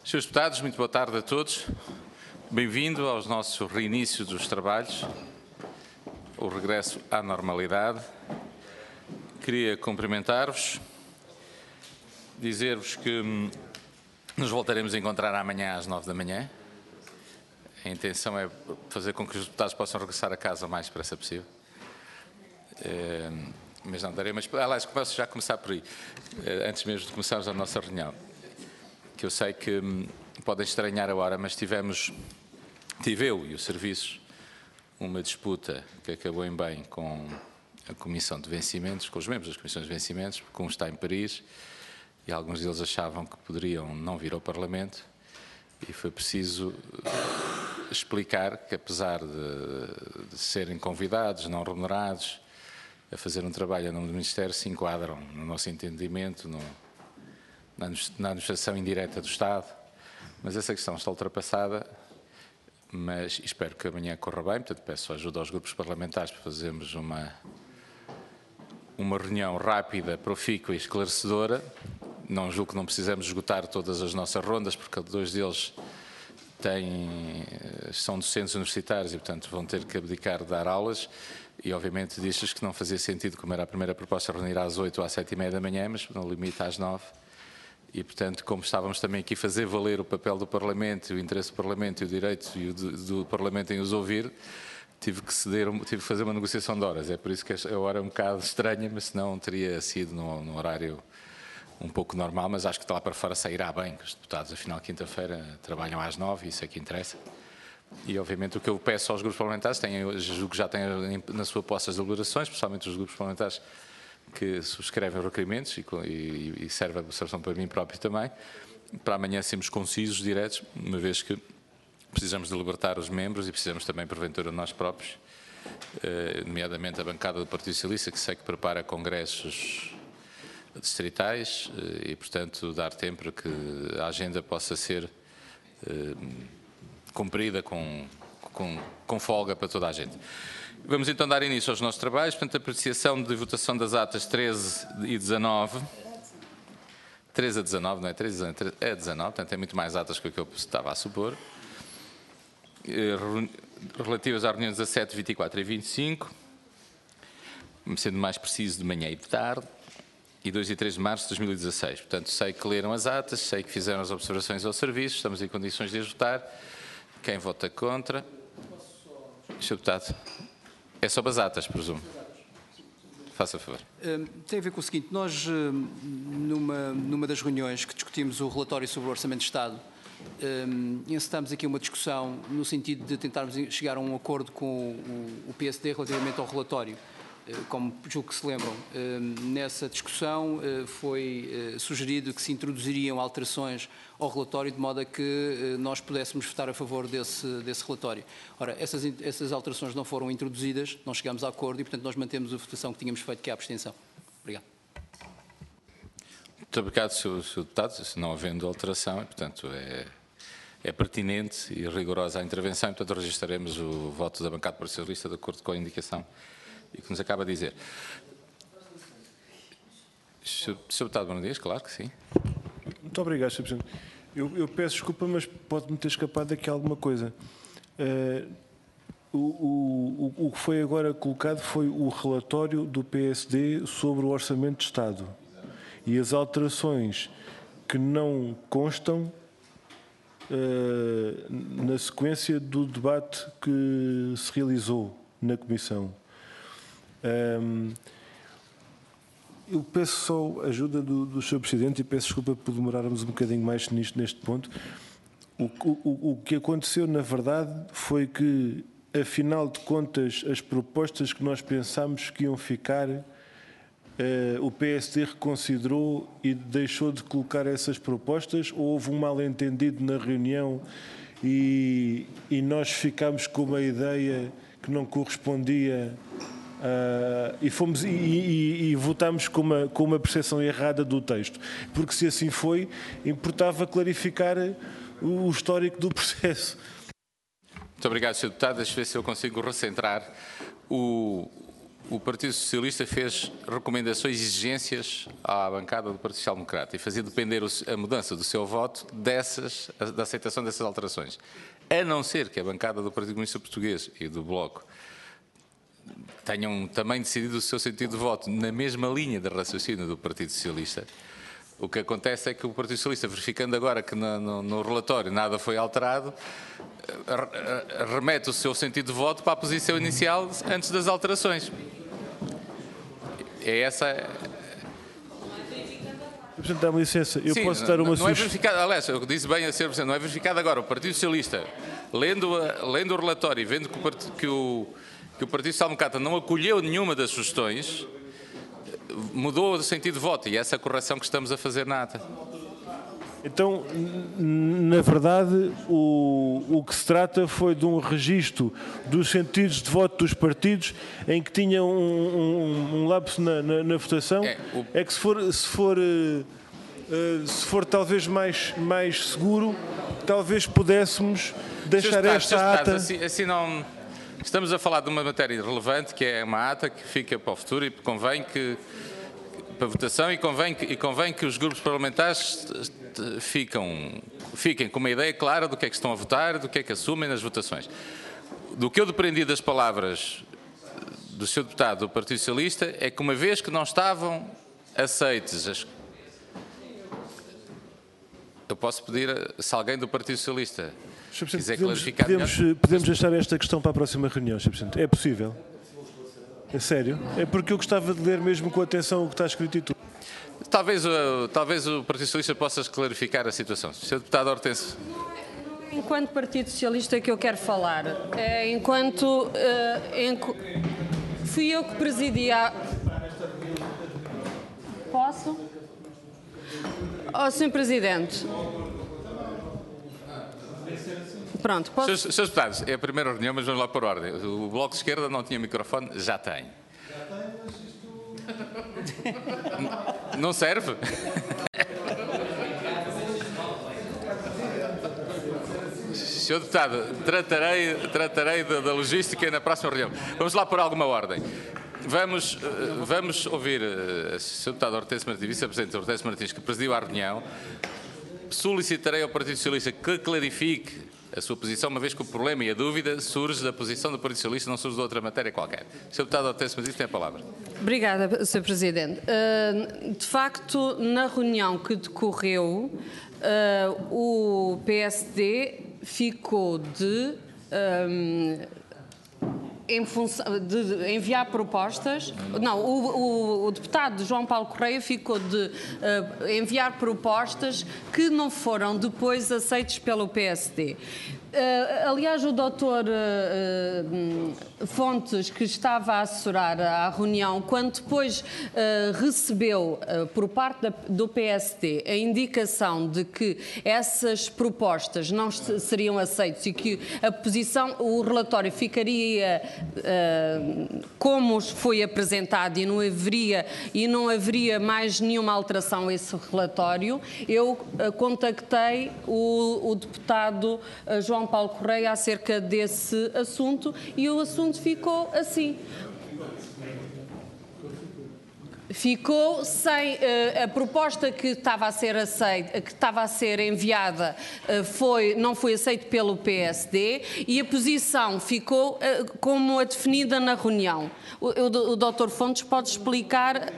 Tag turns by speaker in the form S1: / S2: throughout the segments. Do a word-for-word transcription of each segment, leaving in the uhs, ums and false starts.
S1: senhores Deputados, muito boa tarde a todos. Bem-vindo aos nossos reinícios dos trabalhos, o regresso à normalidade. Queria cumprimentar-vos, dizer-vos que nos voltaremos a encontrar amanhã às nove da manhã. A intenção é fazer com que os deputados possam regressar a casa o mais depressa possível. É, mas não darei, mas aliás, começo já a começar por aí, antes mesmo de começarmos a nossa reunião. Que eu sei que hum, podem estranhar a hora, mas tivemos, tive eu e o Serviço, uma disputa que acabou em bem com a Comissão de Vencimentos, com os membros das Comissões de Vencimentos, porque um está em Paris e alguns deles achavam que poderiam não vir ao Parlamento e foi preciso explicar que, apesar de, de serem convidados, não remunerados, a fazer um trabalho no Ministério, se enquadram, no nosso entendimento, no, na administração indireta do Estado, mas essa questão está ultrapassada, mas espero que amanhã corra bem, portanto peço ajuda aos grupos parlamentares para fazermos uma, uma reunião rápida, profícua e esclarecedora. Não julgo que não precisamos esgotar todas as nossas rondas, porque dois deles têm, são docentes universitários e, portanto, vão ter que abdicar de dar aulas. E, obviamente, disse-lhes que não fazia sentido, como era a primeira proposta, reunir às oito ou às sete e meia da manhã, mas no limite às nove. E, portanto, como estávamos também aqui a fazer valer o papel do Parlamento, o interesse do Parlamento e o direito e o do, do Parlamento em os ouvir, tive que ceder, tive que fazer uma negociação de horas. É por isso que a hora é um bocado estranha, mas senão teria sido no, no horário um pouco normal, mas acho que de lá para fora sairá bem, que os deputados, afinal, quinta-feira trabalham às nove, isso é que interessa. E, obviamente, o que eu peço aos grupos parlamentares, têm, julgo que já têm na sua posse as deliberações, especialmente os grupos parlamentares que subscrevem requerimentos e, e, e serve a observação para mim próprio também, para amanhã sermos concisos, diretos, uma vez que precisamos de libertar os membros e precisamos também, porventura, nós próprios, eh, nomeadamente a bancada do Partido Socialista, que sei que prepara congressos distritais eh, e, portanto, dar tempo para que a agenda possa ser eh, cumprida com, com, com folga para toda a gente. Vamos então dar início aos nossos trabalhos, portanto, a apreciação de votação das atas treze e dezanove. treze a dezanove, não é? treze é dezanove, portanto, é muito mais atas que o que eu estava a supor. Relativas à reunião dezassete, vinte e quatro e vinte e cinco, sendo mais preciso de manhã e de tarde, e dois e três de março de dois mil e dezasseis. Portanto, sei que leram as atas, sei que fizeram as observações ao serviço, estamos em condições de as votar. Quem vota contra? senhor Deputado. É sobre as atas, presumo. Faça favor.
S2: Tem a ver com o seguinte, nós, numa, numa das reuniões que discutimos o relatório sobre o Orçamento de Estado, encetámos aqui uma discussão no sentido de tentarmos chegar a um acordo com o, o P S D relativamente ao relatório. Como julgo que se lembram, nessa discussão foi sugerido que se introduziriam alterações ao relatório de modo a que nós pudéssemos votar a favor desse, desse relatório. Ora, essas, essas alterações não foram introduzidas, não chegámos a acordo e, portanto, nós mantemos a votação que tínhamos feito, que é a abstenção. Obrigado.
S1: Muito obrigado, senhor Deputado. Se não havendo alteração, portanto, é, é pertinente e rigorosa a intervenção, e, portanto, registraremos o voto da bancada socialista de acordo com a indicação e que nos acaba de dizer. senhor Deputado Bruno Dias, claro que sim.
S3: Muito obrigado, senhor Presidente. Eu, eu peço desculpa, mas pode-me ter escapado aqui alguma coisa. Uh, o, o, o que foi agora colocado foi o relatório do P S D sobre o Orçamento de Estado. E as alterações que não constam uh, na sequência do debate que se realizou na Comissão. Um, eu peço só ajuda do, do senhor Presidente e peço desculpa por demorarmos um bocadinho mais nisto, neste ponto. O, o, o que aconteceu, na verdade, foi que, afinal de contas, as propostas que nós pensámos que iam ficar, uh, o P S D reconsiderou e deixou de colocar essas propostas, ou houve um mal-entendido na reunião e, e nós ficámos com uma ideia que não correspondia. Uh, e, fomos, e, e, e votámos com uma, com uma percepção errada do texto, porque se assim foi, importava clarificar o, o histórico do processo.
S1: Muito obrigado, senhor Deputado. Deixa eu ver se eu consigo recentrar o, o Partido Socialista fez recomendações e exigências à bancada do Partido Social Democrata e fazia depender a mudança do seu voto dessas, da aceitação dessas alterações. A não ser que a bancada do Partido Comunista Português e do Bloco tenham também decidido o seu sentido de voto na mesma linha de raciocínio do Partido Socialista. O que acontece é que o Partido Socialista, verificando agora que no, no, no relatório nada foi alterado, remete o seu sentido de voto para a posição inicial antes das alterações. É essa...
S3: Presidente, dá-me licença, eu
S1: Sim,
S3: posso dar uma
S1: não, não é
S3: sugestão.
S1: verificado, aliás, eu disse bem a ser Presidente, não é verificado agora. O Partido Socialista, lendo, lendo o relatório e vendo que o, que o, que o Partido Social Democrata não acolheu nenhuma das sugestões, mudou o sentido de voto e é essa a correção que estamos a fazer na ata.
S3: Então, na verdade, o, o que se trata foi de um registro dos sentidos de voto dos partidos em que tinha um, um, um lapso na, na, na votação. É, o... é que se for, se for, uh, uh, se for talvez mais, mais seguro, talvez pudéssemos deixar
S1: Seus
S3: esta
S1: deputados,
S3: ata...
S1: Assim, assim não... Estamos a falar de uma matéria relevante, que é uma ata que fica para o futuro e convém que... para votação e convém que, e convém que os grupos parlamentares ficam, fiquem com uma ideia clara do que é que estão a votar, do que é que assumem nas votações. Do que eu depreendi das palavras do senhor deputado do Partido Socialista é que uma vez que não estavam aceites, as... eu posso pedir, se alguém do Partido Socialista quiser
S3: podemos,
S1: clarificar...
S3: Podemos, podemos deixar esta questão para a próxima reunião, senhor Presidente. É possível? É sério? É porque eu gostava de ler mesmo com atenção o que está escrito e tudo.
S1: Talvez, uh, talvez o Partido Socialista possa clarificar a situação. senhor Deputado Hortêncio.
S4: Enquanto Partido Socialista que eu quero falar, é enquanto uh, enqu... fui eu que presidi a... Posso? Oh, senhor Presidente. Pronto, posso...
S1: Senhores, senhores deputados, é a primeira reunião, mas vamos lá por ordem. O Bloco de Esquerda não tinha microfone, já tem. Não serve? senhor Deputado, tratarei, tratarei da, da logística na próxima reunião. Vamos lá por alguma ordem. Vamos, vamos ouvir o senhor Deputado Hortêncio Martins, Vice-Presidente Hortêncio Martins, que presidiu a reunião. Solicitarei ao Partido Socialista que clarifique a sua posição, uma vez que o problema e a dúvida surge da posição do Partido Socialista, não surge de outra matéria qualquer. senhor Deputado Hortêncio Martins tem a palavra.
S4: Obrigada, senhor Presidente. De facto, na reunião que decorreu, o P S D ficou de... Em função de enviar propostas, não, o, o, o deputado João Paulo Correia ficou de uh, enviar propostas que não foram depois aceitas pelo P S D. Uh, aliás, o doutor uh, Fontes, que estava a assessorar a reunião, quando depois uh, recebeu uh, por parte da, do P S D a indicação de que essas propostas não seriam aceitas e que a posição, o relatório ficaria uh, como foi apresentado e não haveria, e não haveria mais nenhuma alteração a esse relatório, eu uh, contactei o, o deputado uh, João Paulo Correia acerca desse assunto e o assunto ficou assim. Ficou sem uh, a proposta que estava a ser aceita, que estava a ser enviada, uh, foi, não foi aceita pelo P S D e a posição ficou uh, como a definida na reunião. O, o, o doutor Fontes pode explicar.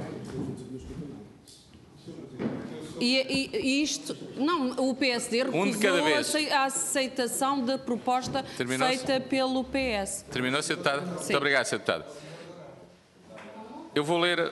S4: E, e, e isto, não, o P S D recusou um a aceitação da proposta feita pelo P S.
S1: Terminou, senhor Deputado? Sim. Muito obrigado, senhor Deputado. Eu vou ler...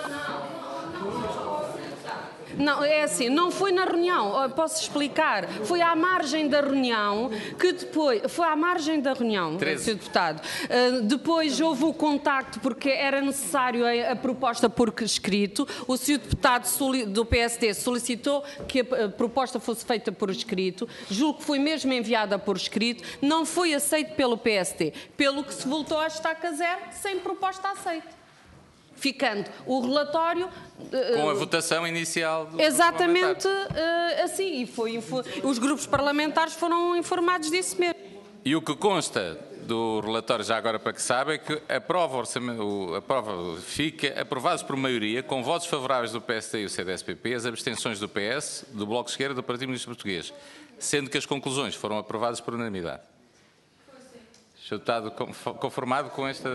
S4: Não, é assim, não foi na reunião, posso explicar, foi à margem da reunião que depois, foi à margem da reunião, senhor Deputado, uh, depois houve o contacto porque era necessário a, a proposta por escrito, o senhor Deputado do P S D solicitou que a, a proposta fosse feita por escrito, julgo que foi mesmo enviada por escrito, não foi aceito pelo P S D, pelo que se voltou à estaca zero sem proposta aceita. Ficando o relatório...
S1: Com a votação inicial do
S4: exatamente uh, assim, e foi, foi, os grupos parlamentares foram informados disso mesmo.
S1: E o que consta do relatório, já agora para que saibam, é que aprova o orçamento, o- aprova, fica aprovados por maioria, com votos favoráveis do P S D e o C D S P P, as abstenções do P S, do Bloco de Esquerda e do Partido Comunista Português, sendo que as conclusões foram aprovadas por unanimidade. Estou estado conformado com esta...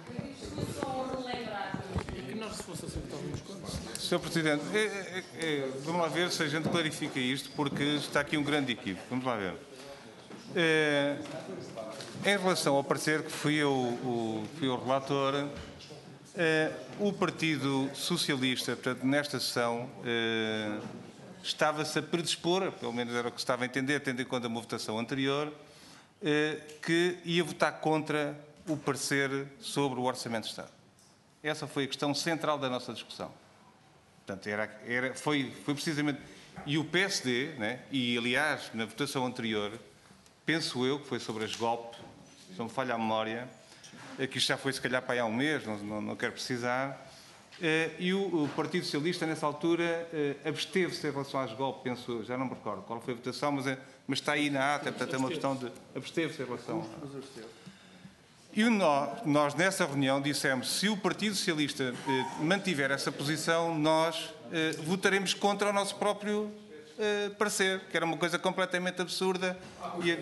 S5: senhor Presidente, é, é, é, vamos lá ver se a gente clarifica isto, porque está aqui um grande equívoco. Vamos lá ver. É, em relação ao parecer que fui eu o, fui o relator, é, o Partido Socialista, portanto, nesta sessão, é, estava-se a predispor, pelo menos era o que se estava a entender, tendo em conta uma votação anterior, é, que ia votar contra o parecer sobre o Orçamento de Estado. Essa foi a questão central da nossa discussão. Portanto, era, era, foi, foi precisamente... E o P S D, né, e aliás, na votação anterior, penso eu que foi sobre as golpes, se não me falha a memória, que isto já foi se calhar para aí há um mês, não, não, não quero precisar, e o, o Partido Socialista, nessa altura, absteve-se em relação às golpes, penso eu, já não me recordo qual foi a votação, mas, é, mas está aí na ata, portanto é uma questão de absteve-se em relação... E nós, nós, nessa reunião, dissemos se o Partido Socialista eh, mantiver essa posição, nós eh, votaremos contra o nosso próprio eh, parecer, que era uma coisa completamente absurda. E...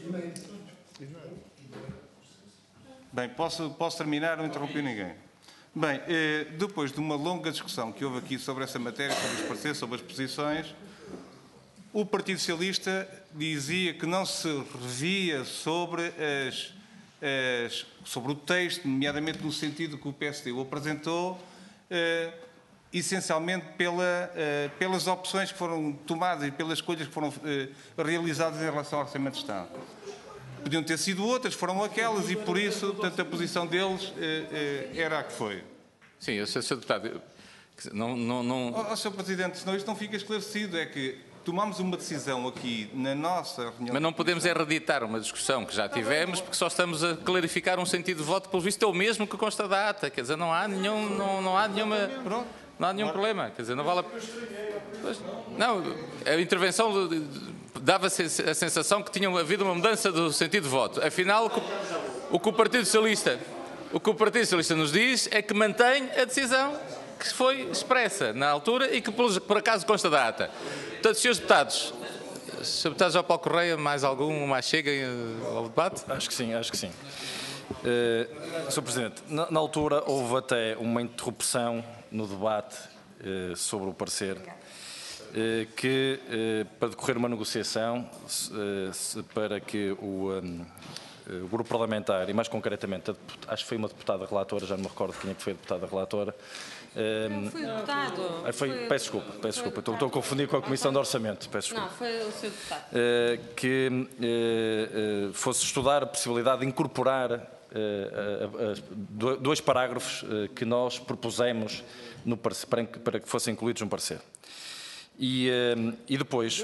S5: Bem, posso, posso terminar, não interrompi ninguém. Bem, eh, depois de uma longa discussão que houve aqui sobre essa matéria, sobre os pareceres, sobre as posições, o Partido Socialista dizia que não se revia sobre as... sobre o texto, nomeadamente no sentido que o P S D o apresentou, eh, essencialmente pela, eh, pelas opções que foram tomadas e pelas escolhas que foram eh, realizadas em relação ao Orçamento de Estado. Podiam ter sido outras, foram aquelas, e por isso, portanto, a posição deles eh, eh, era a que foi.
S1: Sim, eu sei, senhor Deputado, não... não, não...
S5: Oh, oh, senhor Presidente, senão isto não fica esclarecido, é que tomámos uma decisão aqui na nossa reunião...
S1: Mas não podemos é reeditar uma discussão que já tivemos, porque só estamos a clarificar um sentido de voto, pelo visto é o mesmo que consta da ata, quer dizer, não há nenhum, não, não há nenhuma, não há nenhum problema, quer dizer, não vale a... Pois, não, a intervenção dava-se a sensação que tinha havido uma mudança do sentido de voto, afinal o que o Partido Socialista, o que o Partido Socialista nos diz é que mantém a decisão que foi expressa na altura e que por acaso consta da ata. Portanto, senhores deputados, senhor Deputado João Paulo Correia, mais algum, mais cheguem ao debate?
S6: Acho que sim, acho que sim. Uh, senhor Presidente, na, na altura houve até uma interrupção no debate uh, sobre o parecer, uh, que uh, para decorrer uma negociação, uh, para que o, um, o grupo parlamentar, e mais concretamente, a, acho que foi uma deputada relatora, já não me recordo quem é que foi a deputada relatora,
S4: Não, foi o deputado.
S6: Foi, foi, peço desculpa, peço desculpa, estou, estou a confundir com a Comissão de Orçamento, peço desculpa.
S4: Não, foi o seu deputado.
S6: Uh, que uh, uh, fosse estudar a possibilidade de incorporar uh, uh, uh, dois parágrafos uh, que nós propusemos no parecer, para, para que fossem incluídos no parecer. E, uh, e depois,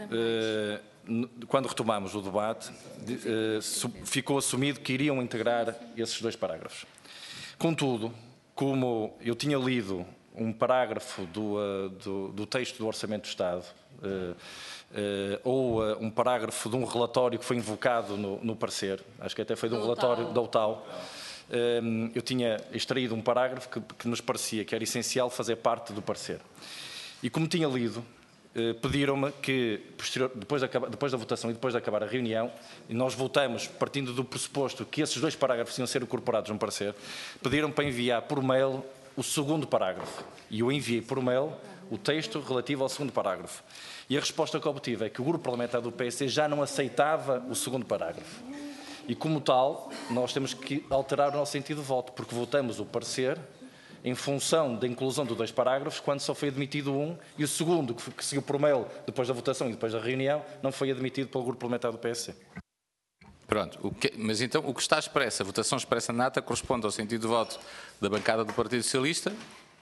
S6: uh, quando retomámos o debate, uh, ficou assumido que iriam integrar esses dois parágrafos. Contudo, como eu tinha lido um parágrafo do, uh, do, do texto do Orçamento do Estado, uh, uh, ou uh, um parágrafo de um relatório que foi invocado no, no parecer, acho que até foi de um
S4: do
S6: relatório
S4: tal.
S6: da O T A L, um, eu tinha extraído um parágrafo que, que nos parecia que era essencial fazer parte do parecer. E como tinha lido, uh, pediram-me que, posterior, depois, de acabar, depois da votação e depois de acabar a reunião, e nós votamos partindo do pressuposto que esses dois parágrafos iam ser incorporados no parecer, pediram-me para enviar por mail o segundo parágrafo. E eu enviei por mail o texto relativo ao segundo parágrafo. E a resposta que obtive é que o grupo parlamentar do P S D já não aceitava o segundo parágrafo. E como tal, nós temos que alterar o nosso sentido de voto, porque votamos o parecer em função da inclusão dos dois parágrafos, quando só foi admitido um, e o segundo, que seguiu por mail depois da votação e depois da reunião, não foi admitido pelo grupo parlamentar do P S D.
S1: Pronto, o que, mas então o que está expresso, a votação expressa na ata, corresponde ao sentido de voto da bancada do Partido Socialista.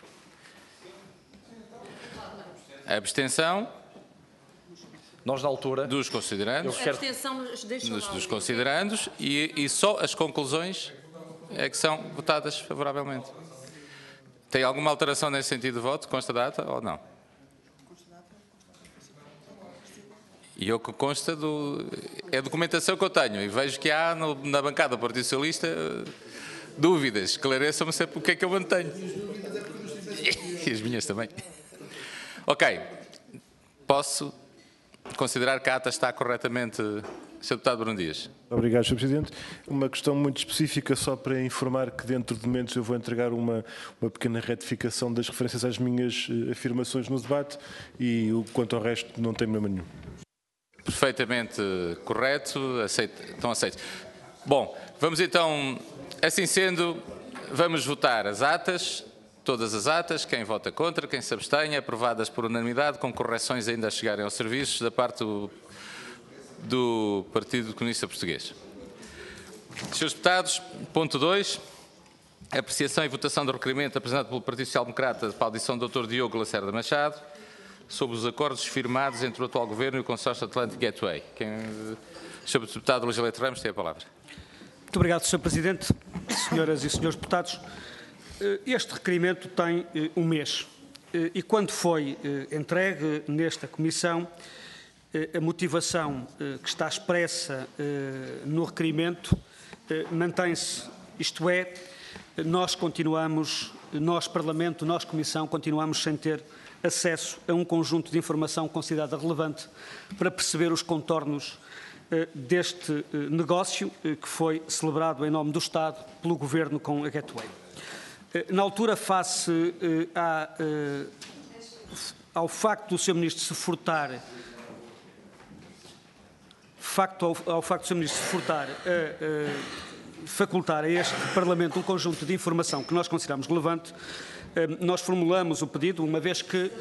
S1: A abstenção
S6: Nós, na altura,
S1: dos considerandos,
S6: Eu quero-
S4: Abstenção, deixa
S1: dos,
S4: lá.
S1: dos considerandos e, e só as conclusões é que são votadas favoravelmente. Tem alguma alteração nesse sentido de voto? Consta da ata ou não? E o que consta do, é a documentação que eu tenho. E vejo que há no, na bancada do Partido Socialista dúvidas. Esclareçam-me sempre o que é que eu mantenho. E as minhas também. Ok. Posso considerar que a ata está corretamente... senhor Deputado Bruno Dias.
S3: Obrigado, senhor Presidente. Uma questão muito específica, só para informar que dentro de momentos eu vou entregar uma, uma pequena retificação das referências às minhas afirmações no debate e o, quanto ao resto não tem problema nenhum.
S1: Perfeitamente correto, aceito, estão aceitos. Bom, vamos então, assim sendo, vamos votar as atas, todas as atas, quem vota contra, quem se abstenha, aprovadas por unanimidade, com correções ainda a chegarem aos serviços da parte do do Partido Comunista Português. Senhores Deputados, ponto dois, apreciação e votação do requerimento apresentado pelo Partido Social Democrata para a audição do doutor Diogo Lacerda Machado sobre os acordos firmados entre o atual Governo e o Consórcio Atlantic Gateway. Quem, senhor Deputado Luís Leite Ramos, tem a palavra.
S7: Muito obrigado, senhor Presidente, senhoras e senhores deputados. Este requerimento tem um mês e quando foi entregue nesta Comissão, a motivação que está expressa no requerimento mantém-se, isto é, nós continuamos, nós Parlamento, nós Comissão, continuamos sem ter acesso a um conjunto de informação considerada relevante para perceber os contornos deste negócio que foi celebrado em nome do Estado pelo Governo com a Gateway. Na altura, face a, ao facto do senhor Ministro se furtar Facto ao, ao facto do senhor Ministro se furtar a, a facultar a este Parlamento um conjunto de informação que nós consideramos relevante, nós formulamos o pedido, uma vez que,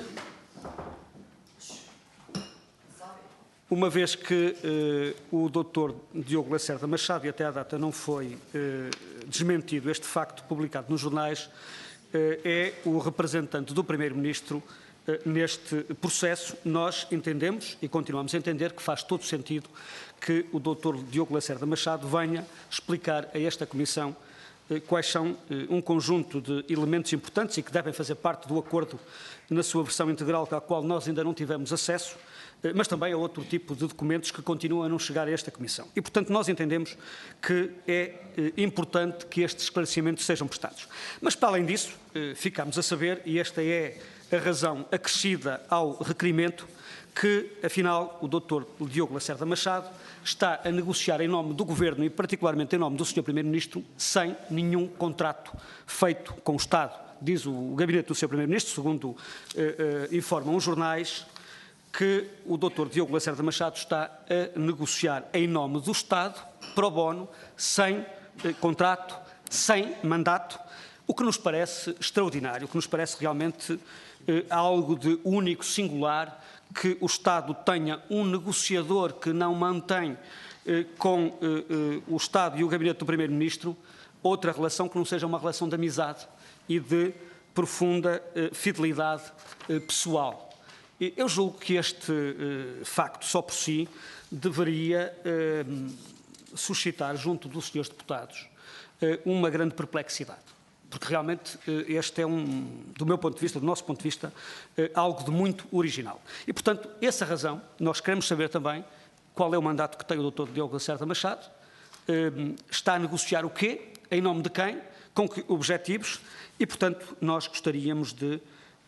S7: uma vez que eh, o doutor Diogo Lacerda Machado, e até à data não foi eh, desmentido este facto publicado nos jornais, eh, é o representante do Primeiro-Ministro neste processo. Nós entendemos e continuamos a entender que faz todo sentido que o doutor Diogo Lacerda Machado venha explicar a esta Comissão quais são um conjunto de elementos importantes e que devem fazer parte do acordo na sua versão integral, à qual nós ainda não tivemos acesso, mas também a outro tipo de documentos que continuam a não chegar a esta Comissão. E, portanto, nós entendemos que é importante que estes esclarecimentos sejam prestados. Mas, para além disso, ficamos a saber, e esta é a razão acrescida ao requerimento, que, afinal, o doutor Diogo Lacerda Machado está a negociar em nome do Governo e, particularmente, em nome do senhor Primeiro-Ministro, sem nenhum contrato feito com o Estado. Diz o gabinete do senhor Primeiro-Ministro, segundo uh, uh, informam os jornais, que o doutor Diogo Lacerda Machado está a negociar em nome do Estado, pro bono, sem uh, contrato, sem mandato, o que nos parece extraordinário, o que nos parece realmente uh, algo de único, singular, que o Estado tenha um negociador que não mantém eh, com eh, eh, o Estado e o gabinete do Primeiro-Ministro outra relação que não seja uma relação de amizade e de profunda eh, fidelidade eh, pessoal. E eu julgo que este eh, facto, só por si, deveria eh, suscitar, junto dos senhores deputados, eh, uma grande perplexidade. Porque realmente este é, um, do meu ponto de vista, do nosso ponto de vista, algo de muito original. E, portanto, essa razão, nós queremos saber também qual é o mandato que tem o doutor Diogo Lacerda Machado, está a negociar o quê, em nome de quem, com que objetivos, e, portanto, nós gostaríamos de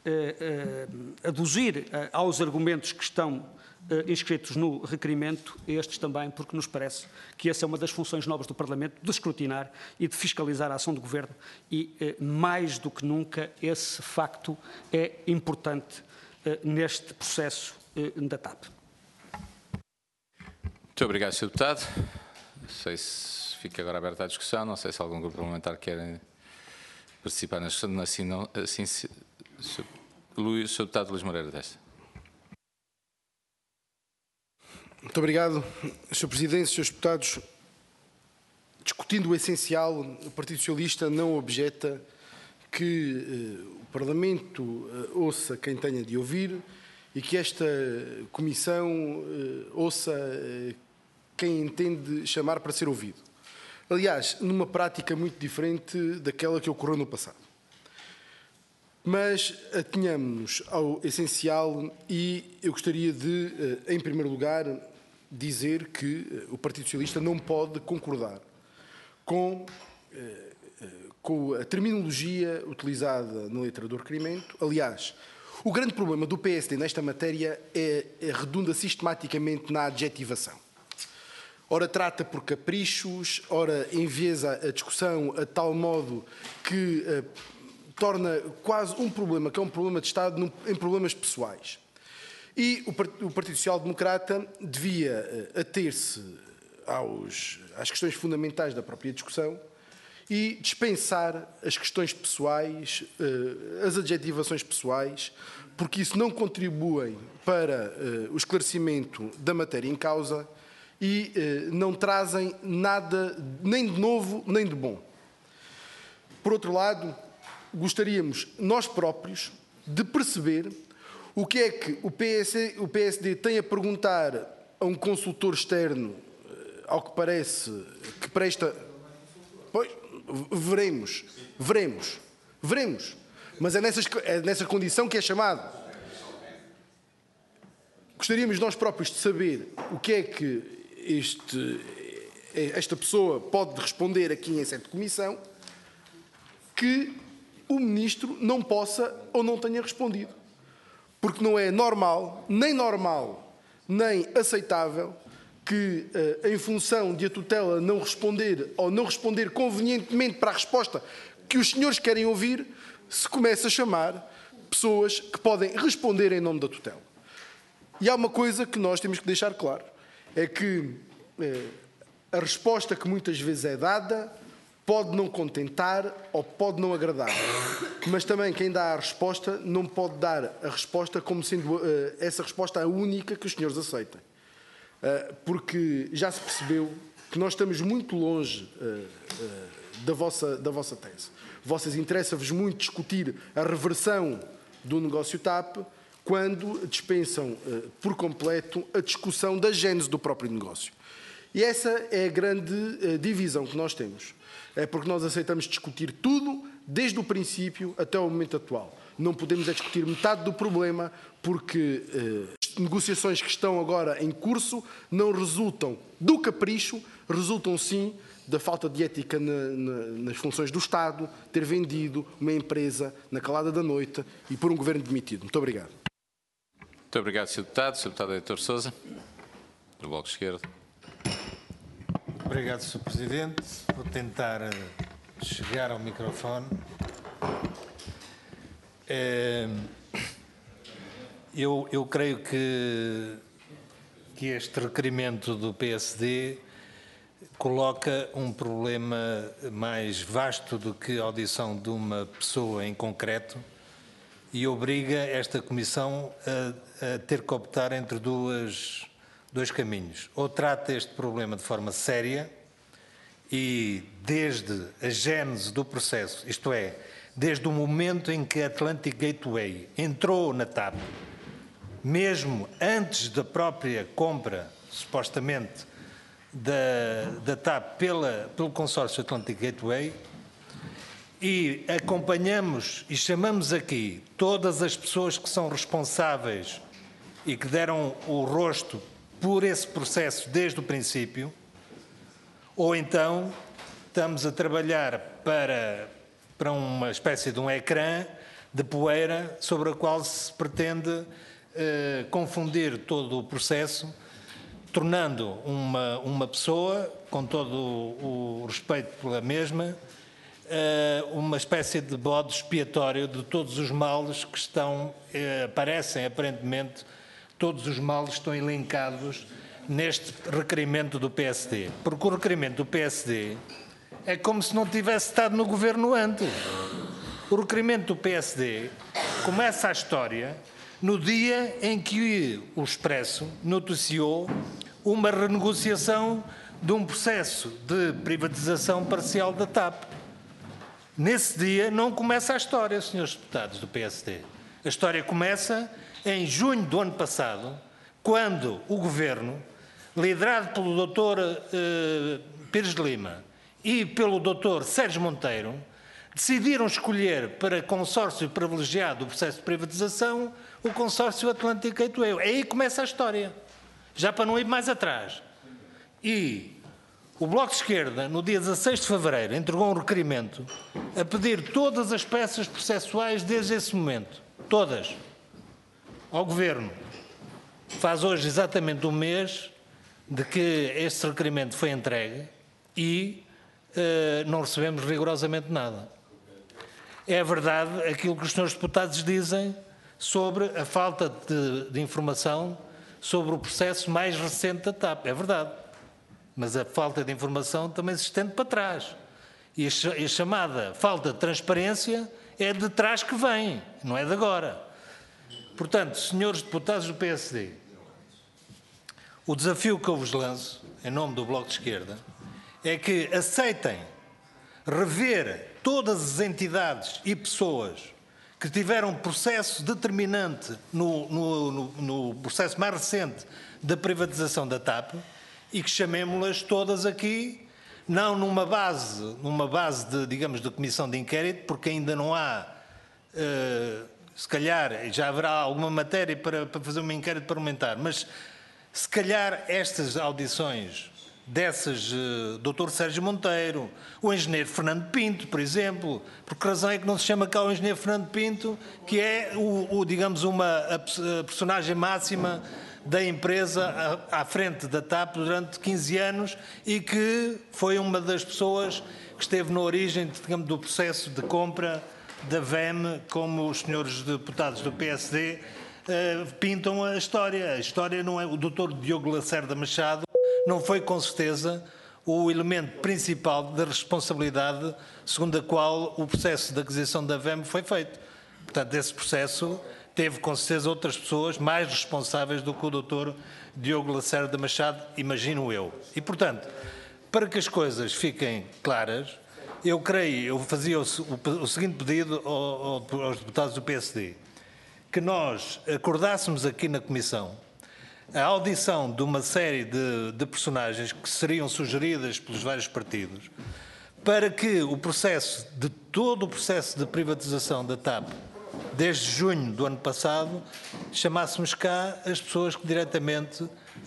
S7: aduzir aos argumentos que estão inscritos no requerimento, estes também, porque nos parece que essa é uma das funções nobres do Parlamento, de escrutinar e de fiscalizar a ação do Governo e, mais do que nunca, esse facto é importante neste processo da T A P.
S1: Muito obrigado, senhor Deputado. Não sei se fica agora aberta a discussão, não sei se algum grupo parlamentar quer participar na discussão, assim, não, assim se, senhor, Luís, senhor Deputado Luís Moreira desta.
S8: Muito obrigado, senhor Presidente, senhores deputados. Discutindo o essencial, o Partido Socialista não objeta que eh, o Parlamento eh, ouça quem tenha de ouvir e que esta Comissão eh, ouça eh, quem entende chamar para ser ouvido. Aliás, numa prática muito diferente daquela que ocorreu no passado. Mas atenhamos-nos ao essencial e eu gostaria de, em primeiro lugar, dizer que o Partido Socialista não pode concordar com, com a terminologia utilizada na letra do requerimento. Aliás, o grande problema do P S D nesta matéria é, é redunda sistematicamente na adjetivação. Ora trata por caprichos, ora enviesa a discussão a tal modo que uh, torna quase um problema, que é um problema de Estado, num, em problemas pessoais. E o, o Partido Social Democrata devia uh, ater-se aos, às questões fundamentais da própria discussão e dispensar as questões pessoais, uh, as adjetivações pessoais, porque isso não contribui para uh, o esclarecimento da matéria em causa e eh, não trazem nada, nem de novo, nem de bom. Por outro lado, gostaríamos, nós próprios, de perceber o que é que o P S, o P S D tem a perguntar a um consultor externo, eh, ao que parece, que presta... Pois, veremos, veremos, veremos. Mas é nessa, é nessa condição que é chamado. Gostaríamos nós próprios de saber o que é que Este, esta pessoa pode responder aqui em sede de comissão que o Ministro não possa ou não tenha respondido. Porque não é normal, nem normal, nem aceitável que, em função de a tutela não responder ou não responder convenientemente para a resposta que os senhores querem ouvir, se comece a chamar pessoas que podem responder em nome da tutela. E há uma coisa que nós temos que deixar claro. É que eh, a resposta que muitas vezes é dada pode não contentar ou pode não agradar. Mas também quem dá a resposta não pode dar a resposta como sendo eh, essa resposta a única que os senhores aceitem. Eh, porque já se percebeu que nós estamos muito longe eh, eh, da, vossa, da vossa tese. Vocês interessa-vos muito discutir a reversão do negócio T A P, quando dispensam uh, por completo a discussão da gênese do próprio negócio. E essa é a grande uh, divisão que nós temos. É porque nós aceitamos discutir tudo, desde o princípio até o momento atual. Não podemos é discutir metade do problema, porque uh, as negociações que estão agora em curso não resultam do capricho, resultam sim da falta de ética na, na, nas funções do Estado, ter vendido uma empresa na calada da noite e por um governo demitido. Muito obrigado.
S1: Muito obrigado, senhor Deputado. senhor Deputado Heitor Sousa, do Bloco de Esquerda.
S9: Obrigado, senhor Presidente. Vou tentar chegar ao microfone. Eu, eu creio que, que este requerimento do P S D coloca um problema mais vasto do que a audição de uma pessoa em concreto e obriga esta Comissão a, a ter que optar entre duas, dois caminhos. Ou trata este problema de forma séria e desde a gênese do processo, isto é, desde o momento em que a Atlantic Gateway entrou na T A P, mesmo antes da própria compra, supostamente, da, da T A P pela, pelo consórcio Atlantic Gateway, e acompanhamos e chamamos aqui todas as pessoas que são responsáveis e que deram o rosto por esse processo desde o princípio, ou então estamos a trabalhar para, para uma espécie de um ecrã de poeira sobre a qual se pretende eh, confundir todo o processo, tornando uma, uma pessoa, com todo o, o respeito pela mesma, uma espécie de bode expiatório de todos os males que estão, aparecem aparentemente, todos os males estão elencados neste requerimento do P S D. Porque o requerimento do P S D é como se não tivesse estado no governo antes. O requerimento do P S D começa a história no dia em que o Expresso noticiou uma renegociação de um processo de privatização parcial da T A P. Nesse dia não começa a história, senhores deputados do P S D. A história começa em junho do ano passado, quando o Governo, liderado pelo doutor eh, Pires de Lima e pelo doutor Sérgio Monteiro, decidiram escolher para consórcio privilegiado do processo de privatização o consórcio Atlantic Gateway. Aí começa a história. já para não ir mais atrás. E o Bloco de Esquerda, no dia dezasseis de fevereiro, entregou um requerimento a pedir todas as peças processuais desde esse momento, todas, ao Governo. Faz hoje exatamente um mês de que este requerimento foi entregue e uh, não recebemos rigorosamente nada. É verdade aquilo que os senhores deputados dizem sobre a falta de, de informação sobre o processo mais recente da TAP. É verdade. Mas a falta de informação também se estende para trás. E a chamada falta de transparência é de trás que vem, não é de agora. Portanto, senhores deputados do P S D, o desafio que eu vos lanço, em nome do Bloco de Esquerda, é que aceitem rever todas as entidades e pessoas que tiveram processo determinante no, no, no, no processo mais recente da privatização da TAP e que chamemos-las todas aqui, não numa base, numa base de, digamos, de comissão de inquérito, porque ainda não há, uh, se calhar, já haverá alguma matéria para, para fazer um inquérito parlamentar, mas se calhar estas audições dessas, uh, doutor Sérgio Monteiro, o engenheiro Fernando Pinto, por exemplo, por que razão é que não se chama cá o engenheiro Fernando Pinto, que é, o, o digamos, uma a, a personagem máxima da empresa à, à frente da TAP durante quinze anos e que foi uma das pessoas que esteve na origem, digamos, do processo de compra da V E M, como os senhores deputados do P S D uh, pintam a história. A história não é... O doutor Diogo Lacerda Machado não foi, com certeza, o elemento principal da responsabilidade segundo a qual o processo de aquisição da V E M foi feito. Portanto, esse processo teve, com certeza, outras pessoas mais responsáveis do que o doutor Diogo Lacerda Machado, imagino eu. E, portanto, para que as coisas fiquem claras, eu creio, eu fazia o, o, o seguinte pedido ao, ao, aos deputados do P S D, que nós acordássemos aqui na Comissão a audição de uma série de, de personagens que seriam sugeridas pelos vários partidos, para que o processo, de todo o processo de privatização da TAP, desde junho do ano passado, chamássemos cá as pessoas que diretamente uh,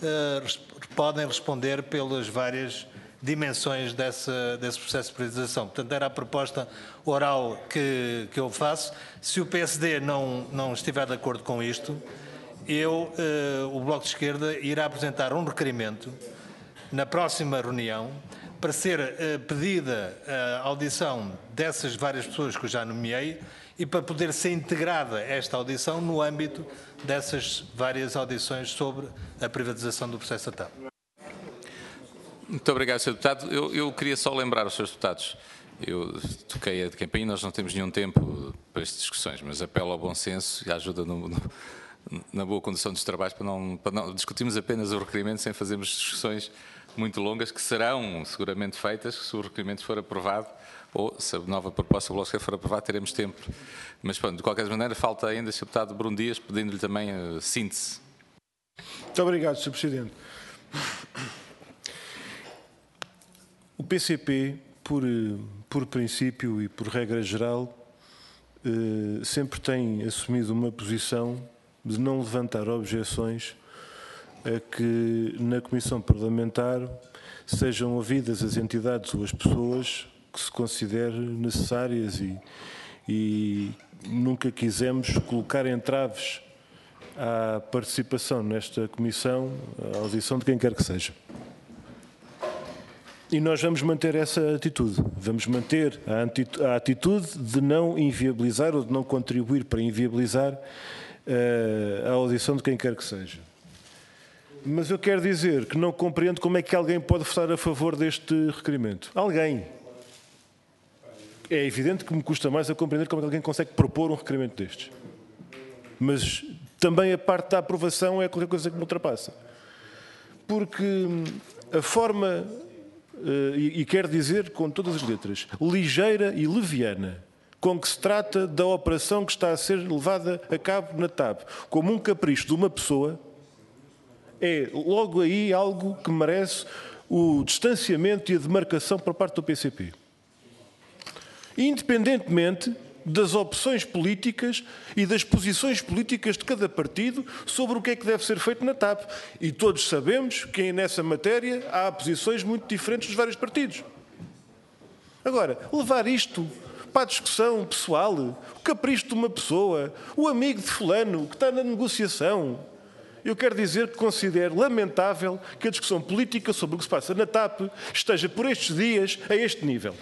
S9: podem responder pelas várias dimensões dessa, desse processo de privatização. Portanto, era a proposta oral que, que eu faço. Se o P S D não, não estiver de acordo com isto, eu, uh, o Bloco de Esquerda, irá apresentar um requerimento na próxima reunião para ser uh, pedida a audição dessas várias pessoas que eu já nomeei e para poder ser integrada esta audição no âmbito dessas várias audições sobre a privatização do processo da TAP.
S1: Muito obrigado, senhor Deputado. Eu, eu queria só lembrar aos senhores Deputados, eu toquei a de campainha, nós não temos nenhum tempo para estas discussões, mas apelo ao bom senso e à ajuda no, no, na boa condução dos trabalhos para não, para não discutirmos apenas o requerimento sem fazermos discussões muito longas, que serão seguramente feitas se o requerimento for aprovado, ou se a nova proposta do Bloco de Esquerda for aprovada, teremos tempo. Mas, pronto, de qualquer maneira, falta ainda o senhor Deputado Bruno Dias, pedindo-lhe também a síntese.
S3: Muito obrigado, senhor Presidente. O P C P, por, por princípio e por regra geral, sempre tem assumido uma posição de não levantar objeções a que na Comissão Parlamentar sejam ouvidas as entidades ou as pessoas que se considere necessárias e, e nunca quisemos colocar entraves à participação nesta Comissão, à audição de quem quer que seja. E nós vamos manter essa atitude. Vamos manter a atitude de não inviabilizar ou de não contribuir para inviabilizar uh, a audição de quem quer que seja. Mas eu quero dizer que não compreendo como é que alguém pode votar a favor deste requerimento. Alguém. É evidente que me custa mais a compreender como é que alguém consegue propor um requerimento destes. Mas também a parte da aprovação é qualquer coisa que me ultrapassa. Porque a forma, e, e quero dizer com todas as letras, ligeira e leviana, com que se trata da operação que está a ser levada a cabo na TAP, como um capricho de uma pessoa, é logo aí algo que merece o distanciamento e a demarcação por parte do P C P. Independentemente, das opções políticas e das posições políticas de cada partido sobre o que é que deve ser feito na T A P. E todos sabemos que nessa matéria há posições muito diferentes dos vários partidos. Agora, levar isto para a discussão pessoal, o capricho de uma pessoa, o amigo de fulano que está na negociação, eu quero dizer que considero lamentável que a discussão política sobre o que se passa na T A P esteja por estes dias a este nível.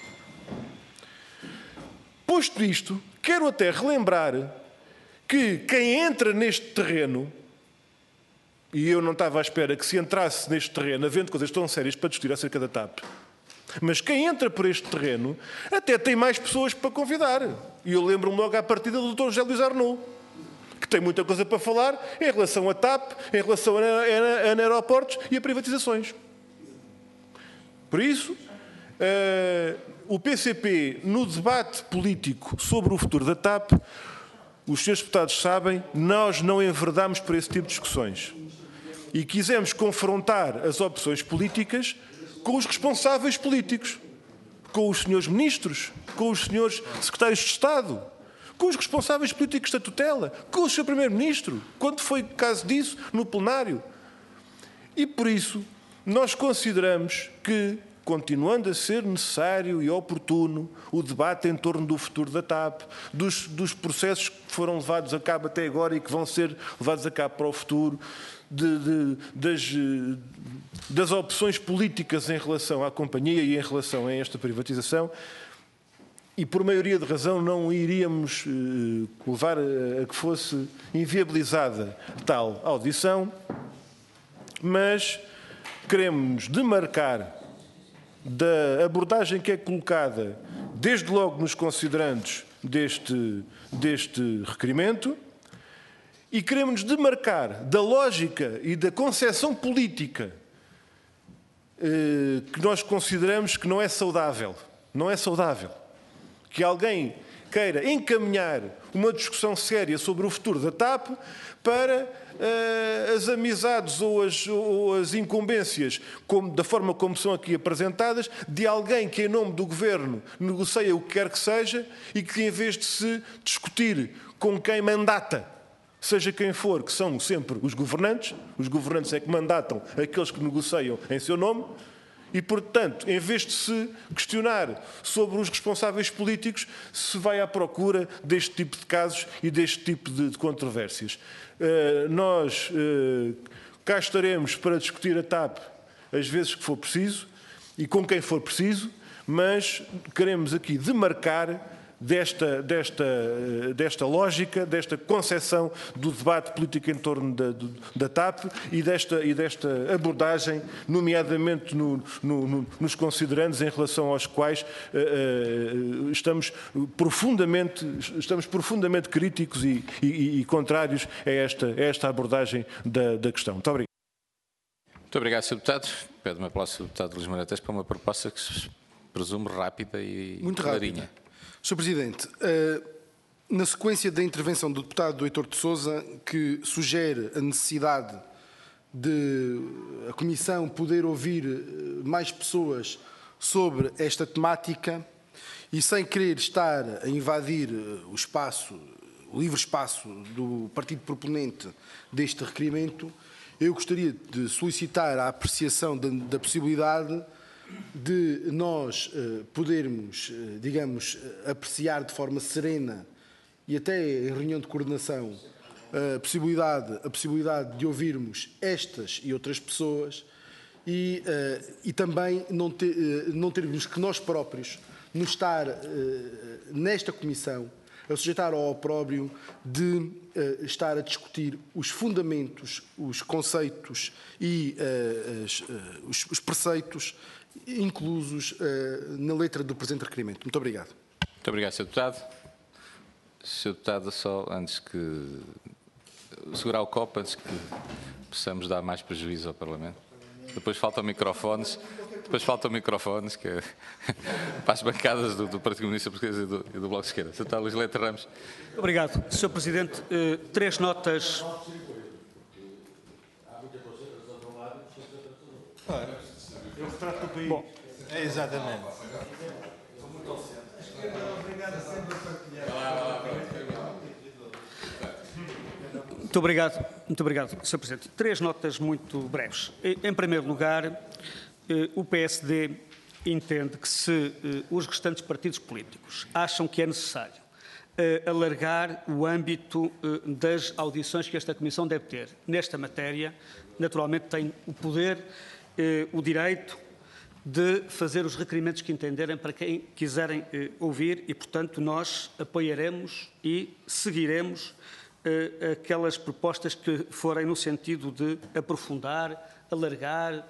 S3: Posto isto, quero até relembrar que quem entra neste terreno, e eu não estava à espera que se entrasse neste terreno, havendo coisas tão sérias para discutir acerca da T A P, mas quem entra por este terreno até tem mais pessoas para convidar. E eu lembro-me logo à partida do doutor José Luís Arnaud, que tem muita coisa para falar em relação à T A P, em relação a, a, a aeroportos e a privatizações. Por isso, uh, o P C P, no debate político sobre o futuro da T A P, os senhores deputados sabem, nós não enverdámos por esse tipo de discussões. E quisemos confrontar as opções políticas com os responsáveis políticos, com os senhores ministros, com os senhores secretários de Estado, com os responsáveis políticos da tutela, com o senhor primeiro-ministro, quando foi caso disso no plenário. E por isso, nós consideramos que, continuando a ser necessário e oportuno o debate em torno do futuro da T A P, dos, dos processos que foram levados a cabo até agora e que vão ser levados a cabo para o futuro, de, de, das, das opções políticas em relação à companhia e em relação a esta privatização, e por maioria de razão não iríamos eh, levar a, a que fosse inviabilizada tal audição, mas queremos demarcar da abordagem que é colocada, desde logo nos considerandos deste, deste requerimento, e queremos demarcar da lógica e da concepção política eh, que nós consideramos que não é saudável. Não é saudável que alguém queira encaminhar uma discussão séria sobre o futuro da T A P para uh, as amizades ou as, ou as incumbências, como, da forma como são aqui apresentadas, de alguém que, em nome do Governo, negocia o que quer que seja e que, em vez de se discutir com quem mandata, seja quem for, que são sempre os governantes, os governantes é que mandatam aqueles que negociam em seu nome, e, portanto, em vez de se questionar sobre os responsáveis políticos, se vai à procura deste tipo de casos e deste tipo de, de controvérsias. Uh, nós uh, cá estaremos para discutir a T A P as vezes que for preciso e com quem for preciso, mas queremos aqui demarcar desta, desta, desta lógica, desta concepção do debate político em torno da, da T A P e desta, e desta abordagem, nomeadamente no, no, no, nos considerandos em relação aos quais uh, uh, estamos, profundamente, estamos profundamente críticos e, e, e contrários a esta, a esta abordagem da, da questão. Muito obrigado.
S1: Muito obrigado, senhor Deputado. Peço uma palavra ao senhor Deputado Luís Moreira Teixeira para uma proposta que se presume rápida e
S8: muito
S1: clarinha.
S8: Rápida. senhor Presidente, na sequência da intervenção do deputado Heitor de Sousa, que sugere a necessidade de a Comissão poder ouvir mais pessoas sobre esta temática e sem querer estar a invadir o espaço, o livre espaço do partido proponente deste requerimento, eu gostaria de solicitar a apreciação da, da possibilidade de nós uh, podermos, uh, digamos, uh, apreciar de forma serena e até em reunião de coordenação uh, a, possibilidade, a possibilidade de ouvirmos estas e outras pessoas e, uh, e também não, ter, uh, não termos que nós próprios nos estar uh, nesta comissão a sujeitar ao opróbrio de uh, estar a discutir os fundamentos, os conceitos e uh, as, uh, os, os preceitos inclusos uh, na letra do presente requerimento. Muito obrigado.
S1: Muito obrigado, senhor Deputado. senhor Deputado, só antes que... segurar o copo, antes que possamos dar mais prejuízo ao Parlamento. Depois faltam microfones, depois faltam microfones que é para as bancadas do, do Partido Comunista Português e do, e do Bloco de Esquerda. senhor Deputado Luís Leite Ramos.
S7: Obrigado, senhor Presidente. Uh, três notas...
S9: Eu retrato do país. Bom, é exatamente.
S7: Muito obrigado, muito obrigado, senhor Presidente. Três notas muito breves. Em primeiro lugar, o P S D entende que se os restantes partidos políticos acham que é necessário alargar o âmbito das audições que esta Comissão deve ter nesta matéria, naturalmente tem o poder, o direito de fazer os requerimentos que entenderem para quem quiserem ouvir e, portanto, nós apoiaremos e seguiremos aquelas propostas que forem no sentido de aprofundar, alargar,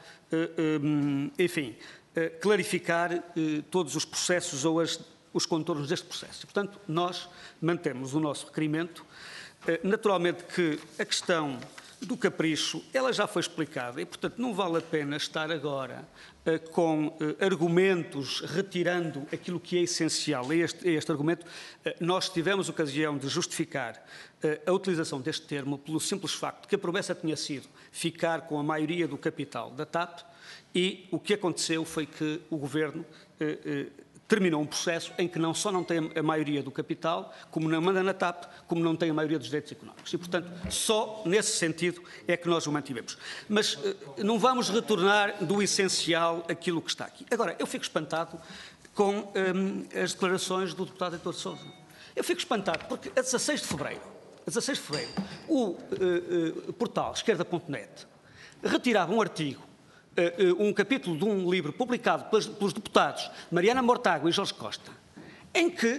S7: enfim, clarificar todos os processos ou as, os contornos deste processo. Portanto, nós mantemos o nosso requerimento. Naturalmente que a questão do capricho, ela já foi explicada e, portanto, não vale a pena estar agora uh, com uh, argumentos retirando aquilo que é essencial a este, a este argumento. Uh, nós tivemos ocasião de justificar uh, a utilização deste termo pelo simples facto de que a promessa tinha sido ficar com a maioria do capital da T A P e o que aconteceu foi que o Governo uh, uh, terminou um processo em que não só não tem a maioria do capital, como não manda na T A P, como não tem a maioria dos direitos económicos. E, portanto, só nesse sentido é que nós o mantivemos. Mas não vamos retornar do essencial aquilo que está aqui. Agora, eu fico espantado com hum, as declarações do deputado Heitor de Sousa. Eu fico espantado porque a dezasseis de fevereiro, a dezasseis de fevereiro, o uh, uh, portal esquerda ponto net retirava um artigo, um capítulo de um livro publicado pelos, pelos deputados Mariana Mortágua e Jorge Costa, em que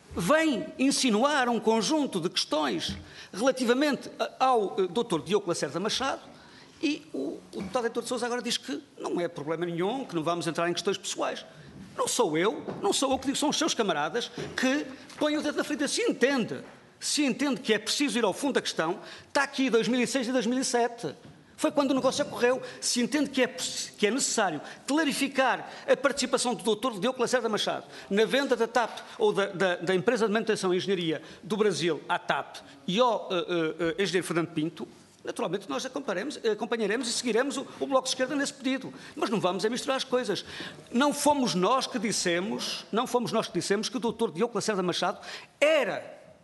S7: vem insinuar um conjunto de questões relativamente ao doutor Diogo Lacerda Machado e o, o deputado Heitor de Sousa agora diz que não é problema nenhum, que não vamos entrar em questões pessoais. Não sou eu, não sou eu que digo, são os seus camaradas que põem o dedo na ferida. Se entende, se entende que é preciso ir ao fundo da questão, está aqui dois mil e seis e dois mil e sete. Foi quando o negócio ocorreu. Se entende que é, que é necessário clarificar a participação do doutor Diogo Lacerda Machado na venda da T A P ou da, da, da empresa de manutenção e engenharia do Brasil à T A P e ao uh, uh, engenheiro Fernando Pinto, naturalmente nós acompanharemos, acompanharemos e seguiremos o, o Bloco de Esquerda nesse pedido. Mas não vamos a misturar as coisas. Não fomos nós que dissemos, não fomos nós que dissemos que o doutor Diogo Lacerda Machado era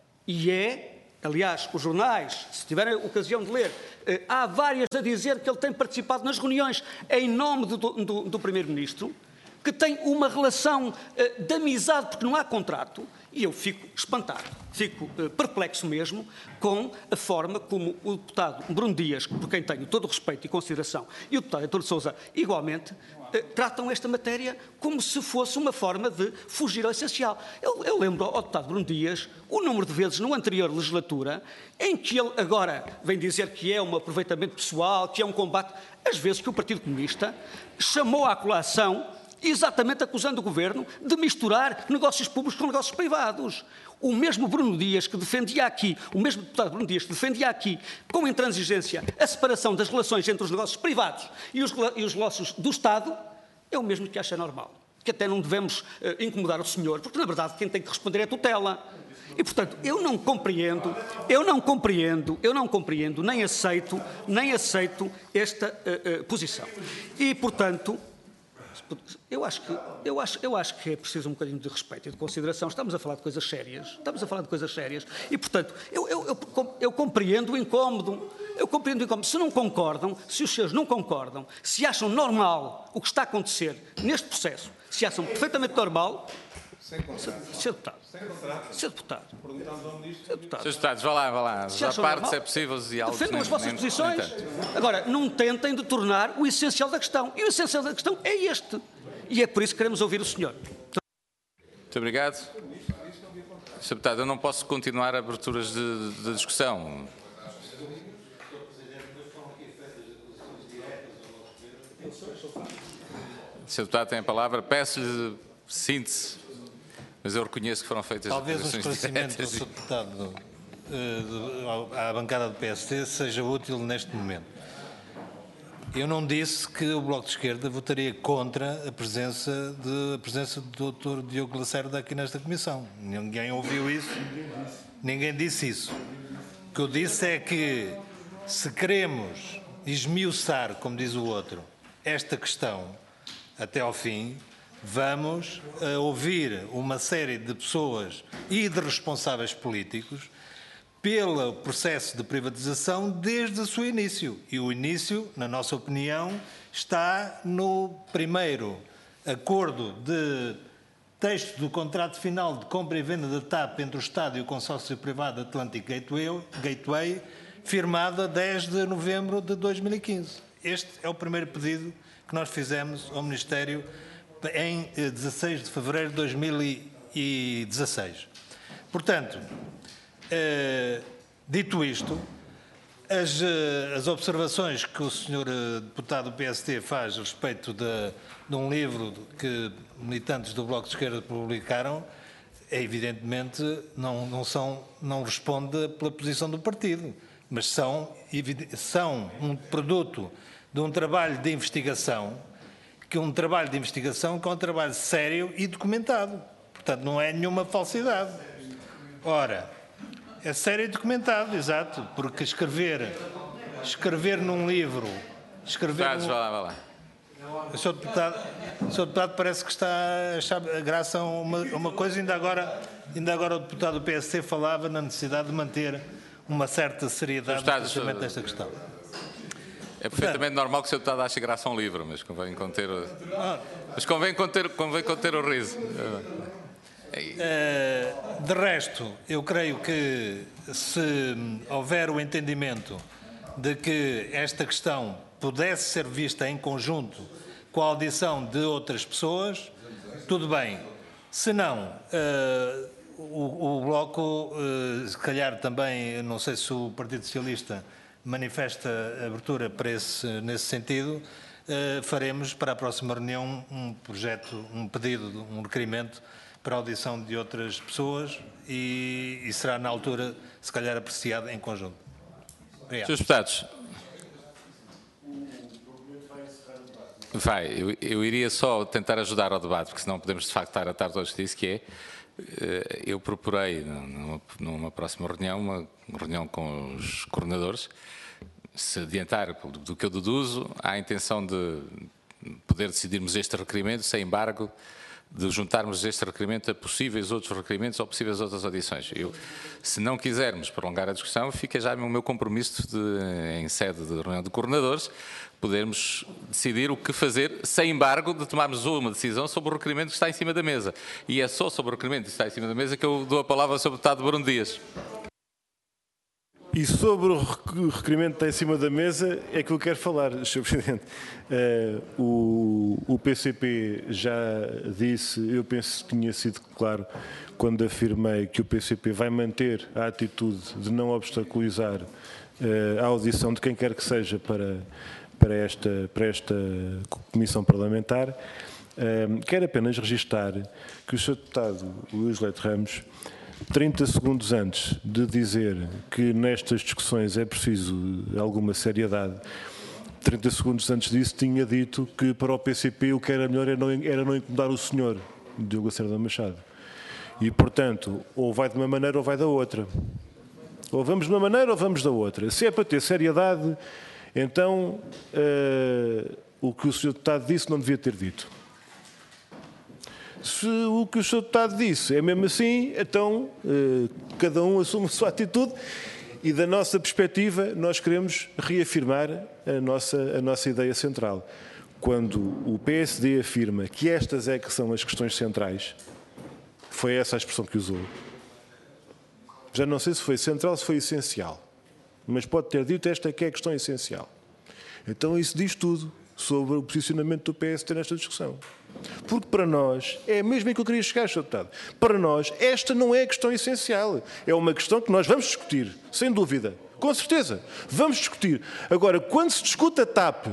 S7: e é. Aliás, os jornais, se tiverem ocasião de ler, eh, há várias a dizer que ele tem participado nas reuniões em nome do, do, do Primeiro-Ministro, que tem uma relação eh, de amizade, porque não há contrato, e eu fico espantado, fico eh, perplexo mesmo com a forma como o deputado Bruno Dias, por quem tenho todo o respeito e consideração, e o deputado Heitor de Sousa, igualmente, eh, tratam esta matéria como se fosse uma forma de fugir ao essencial. Eu, eu lembro ao deputado Bruno Dias o número de vezes no anterior legislatura em que ele agora vem dizer que é um aproveitamento pessoal, que é um combate, às vezes que o Partido Comunista chamou à colação exatamente acusando o Governo de misturar negócios públicos com negócios privados. O mesmo Bruno Dias que defendia aqui, o mesmo deputado Bruno Dias que defendia aqui, com intransigência, a separação das relações entre os negócios privados e os, e os negócios do Estado, é o mesmo que acha normal. Que até não devemos uh, incomodar o senhor, porque, na verdade, quem tem que responder é a tutela. E, portanto, eu não compreendo, eu não compreendo, eu não compreendo, nem aceito, nem aceito esta uh, uh, posição. E, portanto, Eu acho, que, eu, acho, eu acho que é preciso um bocadinho de respeito e de consideração. Estamos a falar de coisas sérias. Estamos a falar de coisas sérias. E, portanto, eu, eu, eu, eu compreendo o incómodo. Eu compreendo o incómodo. Se não concordam, se os senhores não concordam, se acham normal o que está a acontecer neste processo, se acham perfeitamente normal, Sem Senhor Deputado. Senhor Deputado. Senhor Deputado.
S1: Senhores Deputados, vá lá, vá lá. Já parte, se é possível, os diálogos.
S7: Defendam as vossas posições. Agora, não tentem de tornar o essencial da questão. E o essencial da questão é este. E é por isso que queremos ouvir o senhor.
S1: Muito obrigado. Senhor Deputado, eu não posso continuar aberturas de, de discussão. Senhor Deputado tem a palavra. Peço-lhe síntese, mas eu reconheço que foram feitas
S9: talvez um
S1: declarações
S9: esclarecimento do
S1: diretas.
S9: senhor Deputado uh, à bancada do P S D seja útil neste momento. Eu não disse que o Bloco de Esquerda votaria contra a presença, de, a presença do doutor Diogo Lacerda aqui nesta comissão. Ninguém ouviu isso, ninguém disse isso. O que eu disse é que se queremos esmiuçar, como diz o outro, esta questão até ao fim, vamos uh, ouvir uma série de pessoas e de responsáveis políticos pelo processo de privatização desde o seu início. E o início, na nossa opinião, está no primeiro acordo de texto do contrato final de compra e venda da TAP entre o Estado e o consórcio privado Atlantic Gateway, Gateway firmado a dez de novembro de dois mil e quinze. Este é o primeiro pedido que nós fizemos ao Ministério em dezasseis de fevereiro de dois mil e dezasseis. Portanto, eh, dito isto, as, as observações que o senhor deputado do P S D faz a respeito de, de um livro que militantes do Bloco de Esquerda publicaram, é, evidentemente não, não, são, não responde pela posição do partido, mas são, são um produto de um trabalho de investigação, que é um trabalho de investigação que é um trabalho sério e documentado. Portanto, não é nenhuma falsidade. Ora, é sério e documentado, exato, porque escrever, escrever num livro... Escrever
S1: Deputados,
S9: num...
S1: vá lá, vá lá.
S9: O senhor deputado, o senhor deputado parece que está a achar graça a uma, uma coisa, ainda agora, ainda agora o deputado do P S D falava na necessidade de manter uma certa seriedade no tratamento desta questão.
S1: É perfeitamente normal que o senhor deputado ache graça a um livro, mas convém conter o, mas convém conter, convém conter o riso.
S9: Uh, de resto, eu creio que se houver o entendimento de que esta questão pudesse ser vista em conjunto com a audição de outras pessoas, tudo bem. Se não, uh, o, o Bloco, uh, se calhar também, não sei se o Partido Socialista manifesta abertura para esse, nesse sentido, uh, faremos para a próxima reunião um projeto, um pedido, um requerimento para a audição de outras pessoas e, e será na altura, se calhar, apreciado em conjunto. Obrigado.
S1: Senhores deputados, vai, eu, eu iria só tentar ajudar ao debate, porque senão podemos de facto estar a tarde hoje disso, que é, eu proporei numa, numa próxima reunião, uma reunião com os coordenadores, se adiantar do que eu deduzo, há a intenção de poder decidirmos este requerimento sem embargo, de juntarmos este requerimento a possíveis outros requerimentos ou possíveis outras audições. Eu, se não quisermos prolongar a discussão, fica já o meu compromisso de, em sede de reunião de coordenadores, podermos decidir o que fazer, sem embargo, de tomarmos uma decisão sobre o requerimento que está em cima da mesa. E é só sobre o requerimento que está em cima da mesa que eu dou a palavra ao senhor deputado Bruno Dias.
S3: E sobre o requerimento que está em cima da mesa é que eu quero falar, senhor Presidente. Uh, o, o P C P já disse, eu penso que tinha sido claro quando afirmei que o P C P vai manter a atitude de não obstaculizar uh, a audição de quem quer que seja para, para, esta, para esta comissão parlamentar. Uh, quero apenas registar que o senhor deputado Luís Leite Ramos, trinta segundos antes de dizer que nestas discussões é preciso alguma seriedade, trinta segundos antes disso tinha dito que para o P C P o que era melhor era não, era não incomodar o senhor, Diogo Lacerda Machado. E, portanto, ou vai de uma maneira ou vai da outra. Ou vamos de uma maneira ou vamos da outra. Se é para ter seriedade, então uh, o que o senhor deputado disse não devia ter dito. Se o que o senhor deputado disse é mesmo assim, então eh, cada um assume a sua atitude e da nossa perspectiva nós queremos reafirmar a nossa, a nossa ideia central. Quando o P S D afirma que estas é que são as questões centrais, foi essa a expressão que usou. Já não sei se foi central ou se foi essencial, mas pode ter dito esta é que é a questão essencial. Então isso diz tudo sobre o posicionamento do P S D nesta discussão. Porque para nós, é mesmo aí que eu queria chegar, senhor Deputado, para nós esta não é a questão essencial, é uma questão que nós vamos discutir, sem dúvida, com certeza, vamos discutir. Agora, quando se discute a TAP,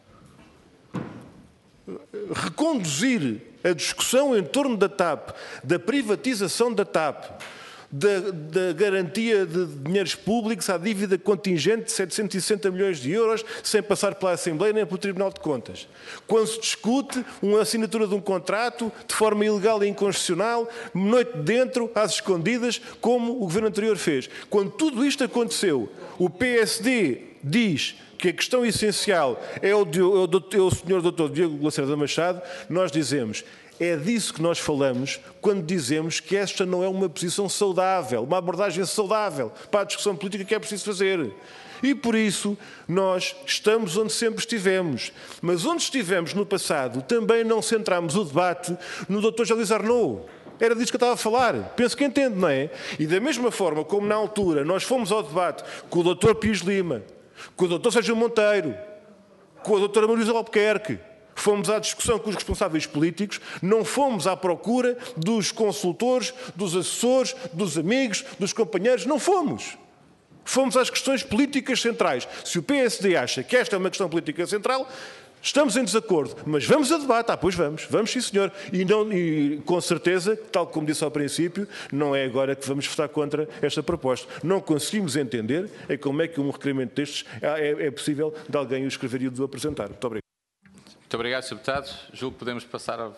S3: reconduzir a discussão em torno da TAP, da privatização da TAP, Da, da garantia de dinheiros públicos à dívida contingente de setecentos e sessenta milhões de euros, sem passar pela Assembleia nem pelo Tribunal de Contas. Quando se discute uma assinatura de um contrato de forma ilegal e inconstitucional, noite dentro, às escondidas, como o governo anterior fez. Quando tudo isto aconteceu, o P S D diz que a questão essencial é o, é o, é o senhor doutor Diogo Lacerda Machado, nós dizemos É disso que nós falamos quando dizemos que esta não é uma posição saudável, uma abordagem saudável para a discussão política que é preciso fazer. E por isso nós estamos onde sempre estivemos. Mas onde estivemos no passado também não centramos o debate no doutor José Luís Arnaud. Era disso que eu estava a falar. Penso que entende, não é? E da mesma forma como na altura nós fomos ao debate com o doutor Pires Lima, com o doutor Sérgio Monteiro, com a doutora Marisa Albuquerque, fomos à discussão com os responsáveis políticos, não fomos à procura dos consultores, dos assessores, dos amigos, dos companheiros, não fomos. Fomos às questões políticas centrais. Se o P S D acha que esta é uma questão política central, estamos em desacordo, mas vamos a debate. Ah, pois vamos, vamos sim senhor. E, não, e com certeza, tal como disse ao princípio, não é agora que vamos votar contra esta proposta. Não conseguimos entender é como é que um requerimento destes é, é possível de alguém o escrever e o apresentar. Muito obrigado.
S1: Muito obrigado, senhor Deputado. Julgo que podemos passar ao...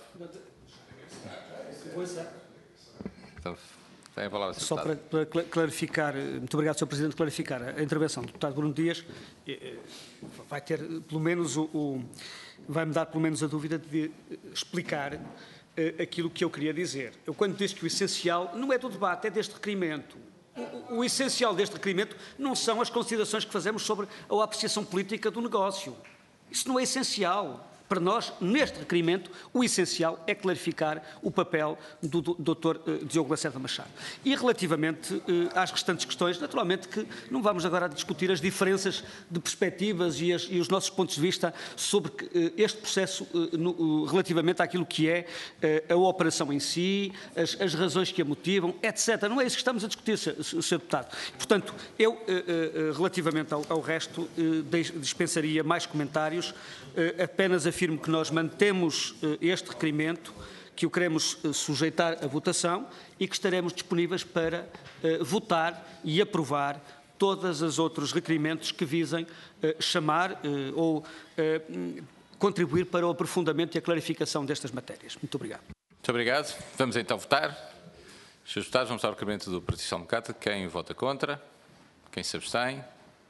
S1: Então, tem a palavra, senhor
S7: Só para, para clarificar, muito obrigado, senhor Presidente, clarificar a intervenção do deputado Bruno Dias, vai ter pelo menos o, o vai-me dar pelo menos a dúvida de explicar aquilo que eu queria dizer. Eu quando disse que o essencial não é do debate, é deste requerimento. O, o essencial deste requerimento não são as considerações que fazemos sobre a apreciação política do negócio. Isso não é essencial. Para nós, neste requerimento, o essencial é clarificar o papel do doutor Diogo Lacerda Machado. E relativamente às restantes questões, naturalmente que não vamos agora discutir as diferenças de perspectivas e, as, e os nossos pontos de vista sobre este processo no, relativamente àquilo que é a operação em si, as, as razões que a motivam, etcétera. Não é isso que estamos a discutir, senhor Deputado. Portanto, eu, relativamente ao, ao resto, dispensaria mais comentários, apenas afirmo que nós mantemos este requerimento, que o queremos sujeitar à votação e que estaremos disponíveis para votar e aprovar todos os outros requerimentos que visem chamar ou contribuir para o aprofundamento e a clarificação destas matérias. Muito obrigado.
S1: Muito obrigado. Vamos então votar. Senhores deputados, vamos ao requerimento do Partido Social Democrata. Quem vota contra? Quem se abstém?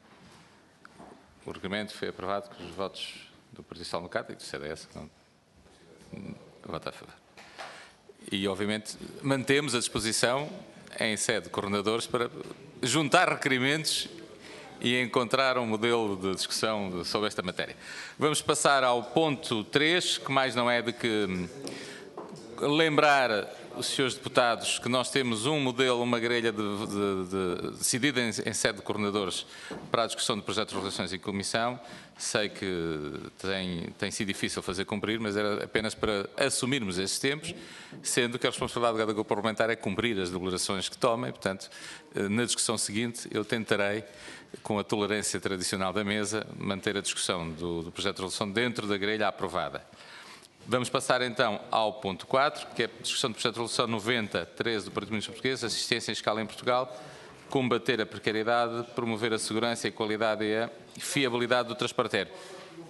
S1: O requerimento foi aprovado com os votos do Partido Social Democrata e do C D S, que não vota a favor. E, obviamente, mantemos a disposição, em sede de coordenadores, para juntar requerimentos e encontrar um modelo de discussão sobre esta matéria. Vamos passar ao ponto três, que mais não é do que lembrar os senhores deputados que nós temos um modelo, uma grelha de, de, de, decidida em, em sede de coordenadores para a discussão de projetos de resoluções em comissão. Sei que tem, tem sido difícil fazer cumprir, mas era apenas para assumirmos esses tempos, sendo que a responsabilidade de cada grupo parlamentar é cumprir as deliberações que tomem. Portanto, na discussão seguinte, eu tentarei, com a tolerância tradicional da mesa, manter a discussão do, do projeto de resolução dentro da grelha aprovada. Vamos passar então ao ponto quatro, que é a discussão do projeto de resolução noventa treze do Partido Comunista Português, assistência em escala em Portugal, combater a precariedade, promover a segurança, a qualidade e a fiabilidade do transporte aéreo.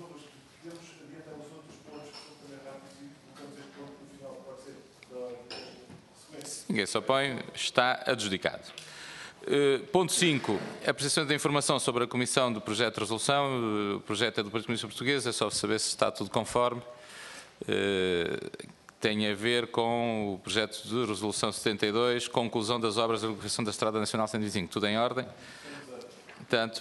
S1: Ninguém se opõe, está adjudicado. Uh, ponto cinco, a apresentação da informação sobre a comissão do projeto de resolução. O projeto é do Partido Comunista Português, é só saber se está tudo conforme. Uh, tem a ver com o projeto de resolução setenta e dois, conclusão das obras de recuperação da Estrada Nacional cento e vinte e cinco. Tudo em ordem? Portanto...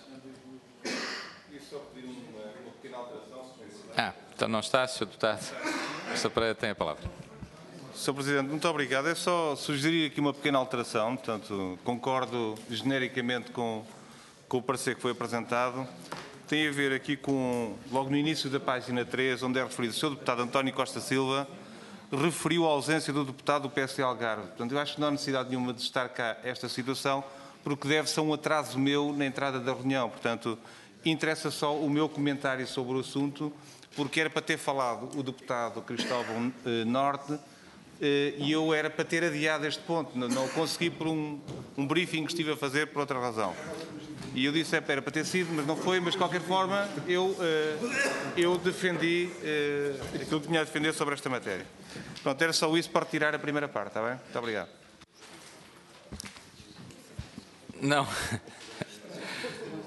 S1: Ah, então não está, senhor Deputado. O senhor Pereira tem a palavra.
S5: senhor Presidente, muito obrigado. É só sugerir aqui uma pequena alteração. Portanto, concordo genericamente com, com o parecer que foi apresentado. Tem a ver aqui com, logo no início da página três, onde é referido o senhor Deputado António Costa Silva, referiu a ausência do deputado do P S D Algarve. Portanto, eu acho que não há necessidade nenhuma de estar cá esta situação, porque deve-se a um atraso meu na entrada da reunião. Portanto, interessa só o meu comentário sobre o assunto, porque era para ter falado o deputado Cristóvão eh, Norte eh, e eu era para ter adiado este ponto. Não, não consegui por um, um briefing que estive a fazer por outra razão. E eu disse que era para ter sido, mas não foi. Mas, de qualquer forma, eu, eh, eu defendi eh, aquilo que tinha a defender sobre esta matéria. Pronto, era só isso para retirar a primeira parte, está bem? Muito obrigado.
S1: Não.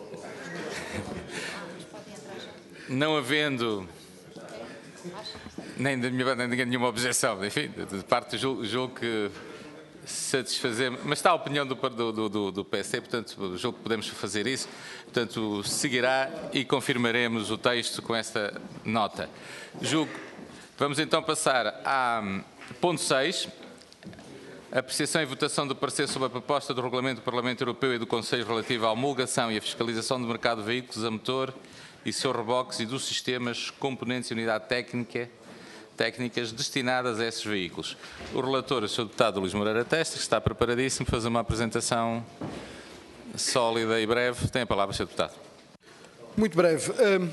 S1: Não havendo, nem da minha banda, nem de nenhuma objeção. Enfim, de parte julgo, julgo que satisfazer, mas está a opinião do, do, do, do P S D, portanto, julgo que podemos fazer isso. Portanto, seguirá e confirmaremos o texto com esta nota. Julgo. Vamos então passar a ponto seis. Apreciação e votação do parecer sobre a proposta do Regulamento do Parlamento Europeu e do Conselho relativo à homologação e à fiscalisação do mercado de veículos a motor e seus reboques e dos sistemas, componentes e unidade técnica, técnicas destinadas a esses veículos. O relator, o senhor Deputado Luís Moreira Testa, que está preparadíssimo para fazer uma apresentação sólida e breve. Tem a palavra, senhor Deputado.
S8: Muito breve. Um...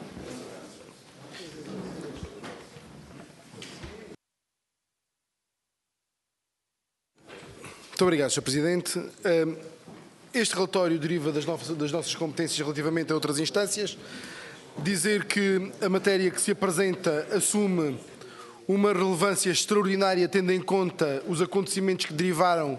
S8: Muito obrigado, senhor Presidente. Este relatório deriva das nossas competências relativamente a outras instâncias. Dizer que a matéria que se apresenta assume uma relevância extraordinária, tendo em conta os acontecimentos que derivaram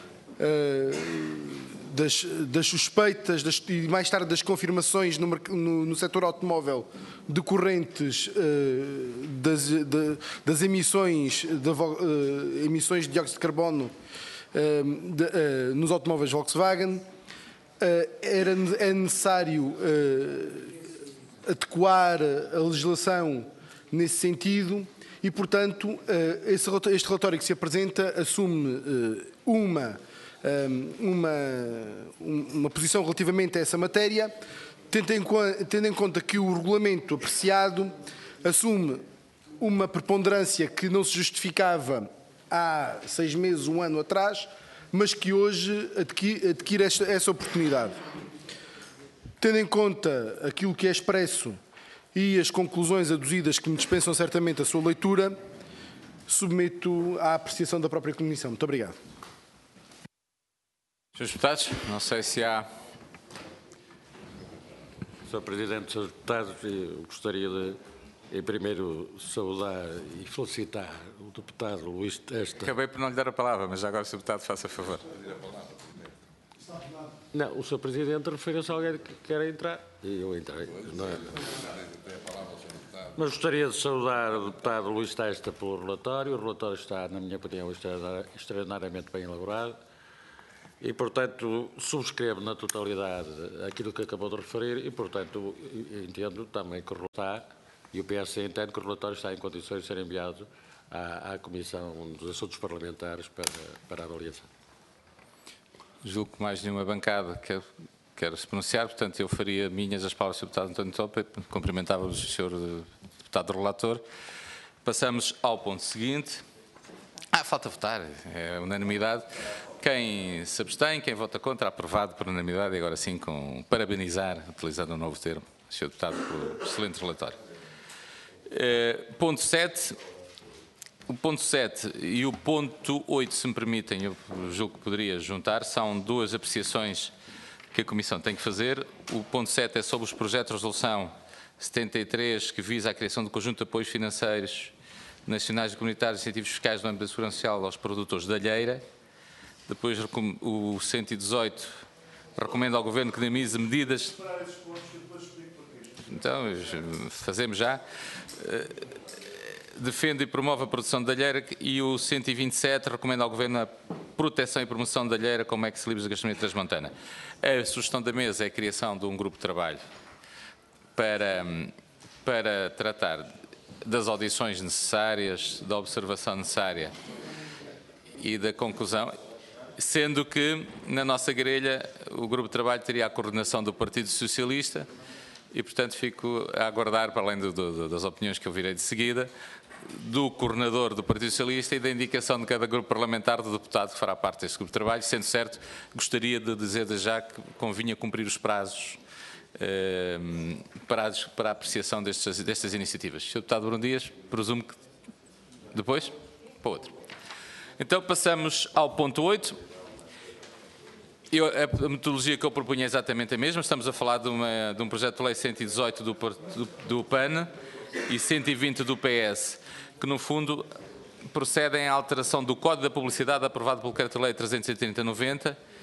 S8: das, das suspeitas das, e mais tarde das confirmações no, no, no setor automóvel decorrentes das, de, das emissões de, emissões de dióxido de carbono Uh, de, uh, nos automóveis Volkswagen. Uh, era, é necessário uh, adequar a legislação nesse sentido e, portanto, uh, esse, este relatório que se apresenta assume uh, uma, um, uma, uma posição relativamente a essa matéria, tendo em, tendo em conta que o regulamento apreciado assume uma preponderância que não se justificava há seis meses, um ano atrás, mas que hoje adquire, adquire esta, essa oportunidade. Tendo em conta aquilo que é expresso e as conclusões aduzidas que me dispensam certamente a sua leitura, submeto à apreciação da própria Comissão. Muito obrigado.
S1: senhores Deputados, não sei se há...
S10: senhor Presidente, senhores Deputados, eu gostaria de, em primeiro, saudar e felicitar o deputado Luís Testa.
S1: Acabei por não lhe dar a palavra, mas já agora o senhor Deputado faça favor.
S10: Não, o senhor Presidente referiu-se a alguém que quer entrar e eu entrei. Não é? Mas gostaria de saudar o deputado Luís Testa pelo relatório. O relatório está, na minha opinião, extraordinariamente bem elaborado e, portanto, subscrevo na totalidade aquilo que acabou de referir e, portanto, entendo também que o relatório e o P S D entende que o relatório está em condições de ser enviado à, à Comissão dos Assuntos Parlamentares para, para avaliação.
S1: Julgo que mais nenhuma bancada quer, quer se pronunciar, portanto eu faria minhas as palavras do deputado António Topa, cumprimentava-vos o senhor deputado relator. Passamos ao ponto seguinte. Ah, falta votar, é unanimidade. Quem se abstém, quem vota contra, aprovado por unanimidade e agora sim com parabenizar, utilizando um novo termo, o senhor deputado pelo excelente relatório. Uh, ponto sete. O ponto sete e o ponto oito, se me permitem, eu julgo que poderia juntar, são duas apreciações que a Comissão tem que fazer. O ponto sete é sobre os projetos de resolução setenta e três, que visa a criação de conjunto de apoios financeiros nacionais e comunitários e incentivos fiscais no âmbito da segurança social aos produtores de alheira. Depois o cento e dezoito recomenda ao Governo que dinamize medidas... Então, fazemos já. Defende e promove a produção de alheira e o cento e vinte e sete recomenda ao Governo a proteção e promoção da alheira como ex-libris da gastronomia transmontana. A sugestão da mesa é a criação de um grupo de trabalho para, para tratar das audições necessárias, da observação necessária e da conclusão, sendo que na nossa grelha o grupo de trabalho teria a coordenação do Partido Socialista e, portanto, fico a aguardar, para além do, do, das opiniões que eu virei de seguida, do coordenador do Partido Socialista e da indicação de cada grupo parlamentar do deputado que fará parte deste grupo de trabalho. Sendo certo, gostaria de dizer já que convinha cumprir os prazos, eh, prazos para a apreciação destas, destas iniciativas. senhor Deputado Bruno Dias, presumo que depois? Para outro. Então passamos ao ponto oito. Eu, a metodologia que eu propunha é exatamente a mesma. Estamos a falar de, uma, de um projeto de lei cento e dezoito do, do, do P A N e cento e vinte do P S, que no fundo procedem à alteração do Código da Publicidade aprovado pelo Decreto-Lei trezentos e trinta barra noventa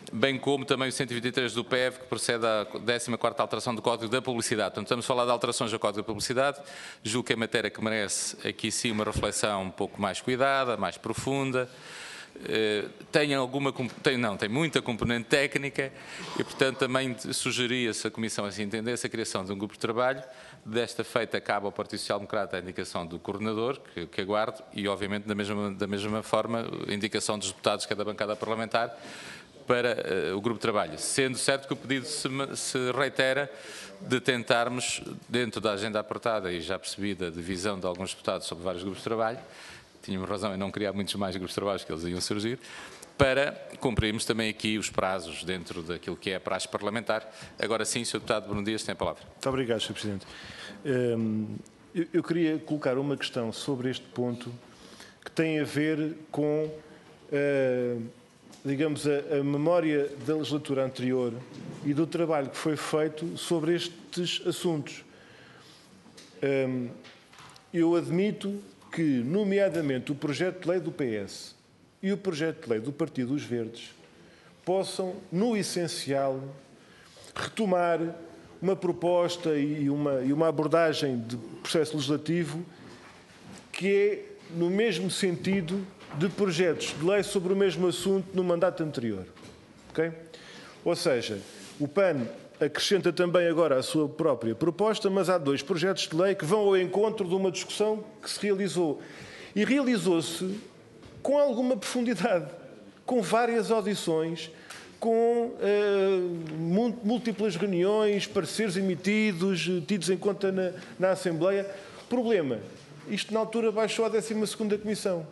S1: bem como também o cento e vinte e três do P E V, que procede à décima quarta alteração do Código da Publicidade. Portanto, estamos a falar de alterações ao Código da Publicidade. Julgo que é matéria que merece aqui sim uma reflexão um pouco mais cuidada, mais profunda. Uh, tem alguma, tem, não, tem muita componente técnica e, portanto, também sugeria, se a Comissão assim entendesse, a criação de um grupo de trabalho. Desta feita, cabe ao Partido Social Democrata a indicação do coordenador, que, que aguardo, e, obviamente, da mesma, da mesma forma, a indicação dos deputados que é da bancada parlamentar para uh, o grupo de trabalho. Sendo certo que o pedido se, se reitera de tentarmos, dentro da agenda apertada e já percebida a divisão de alguns deputados sobre vários grupos de trabalho, tínhamos razão em não criar muitos mais grupos de trabalho que eles iam surgir, para cumprirmos também aqui os prazos dentro daquilo que é a praxe parlamentar. Agora sim, senhor Deputado Bruno Dias, tem a palavra. Muito
S3: obrigado, senhor Presidente. Hum, eu, eu queria colocar uma questão sobre este ponto que tem a ver com, uh, digamos, a, a memória da legislatura anterior e do trabalho que foi feito sobre estes assuntos. Hum, eu admito que, nomeadamente, o projeto de lei do P S e o projeto de lei do Partido dos Verdes possam, no essencial, retomar uma proposta e uma, e uma abordagem de processo legislativo que é no mesmo sentido de projetos de lei sobre o mesmo assunto no mandato anterior. Okay? Ou seja, o P A N acrescenta também agora a sua própria proposta, mas há dois projetos de lei que vão ao encontro de uma discussão que se realizou. E realizou-se com alguma profundidade, com várias audições, com uh, múltiplas reuniões, pareceres emitidos, tidos em conta na, na Assembleia. Problema, isto na altura baixou à décima segunda Comissão.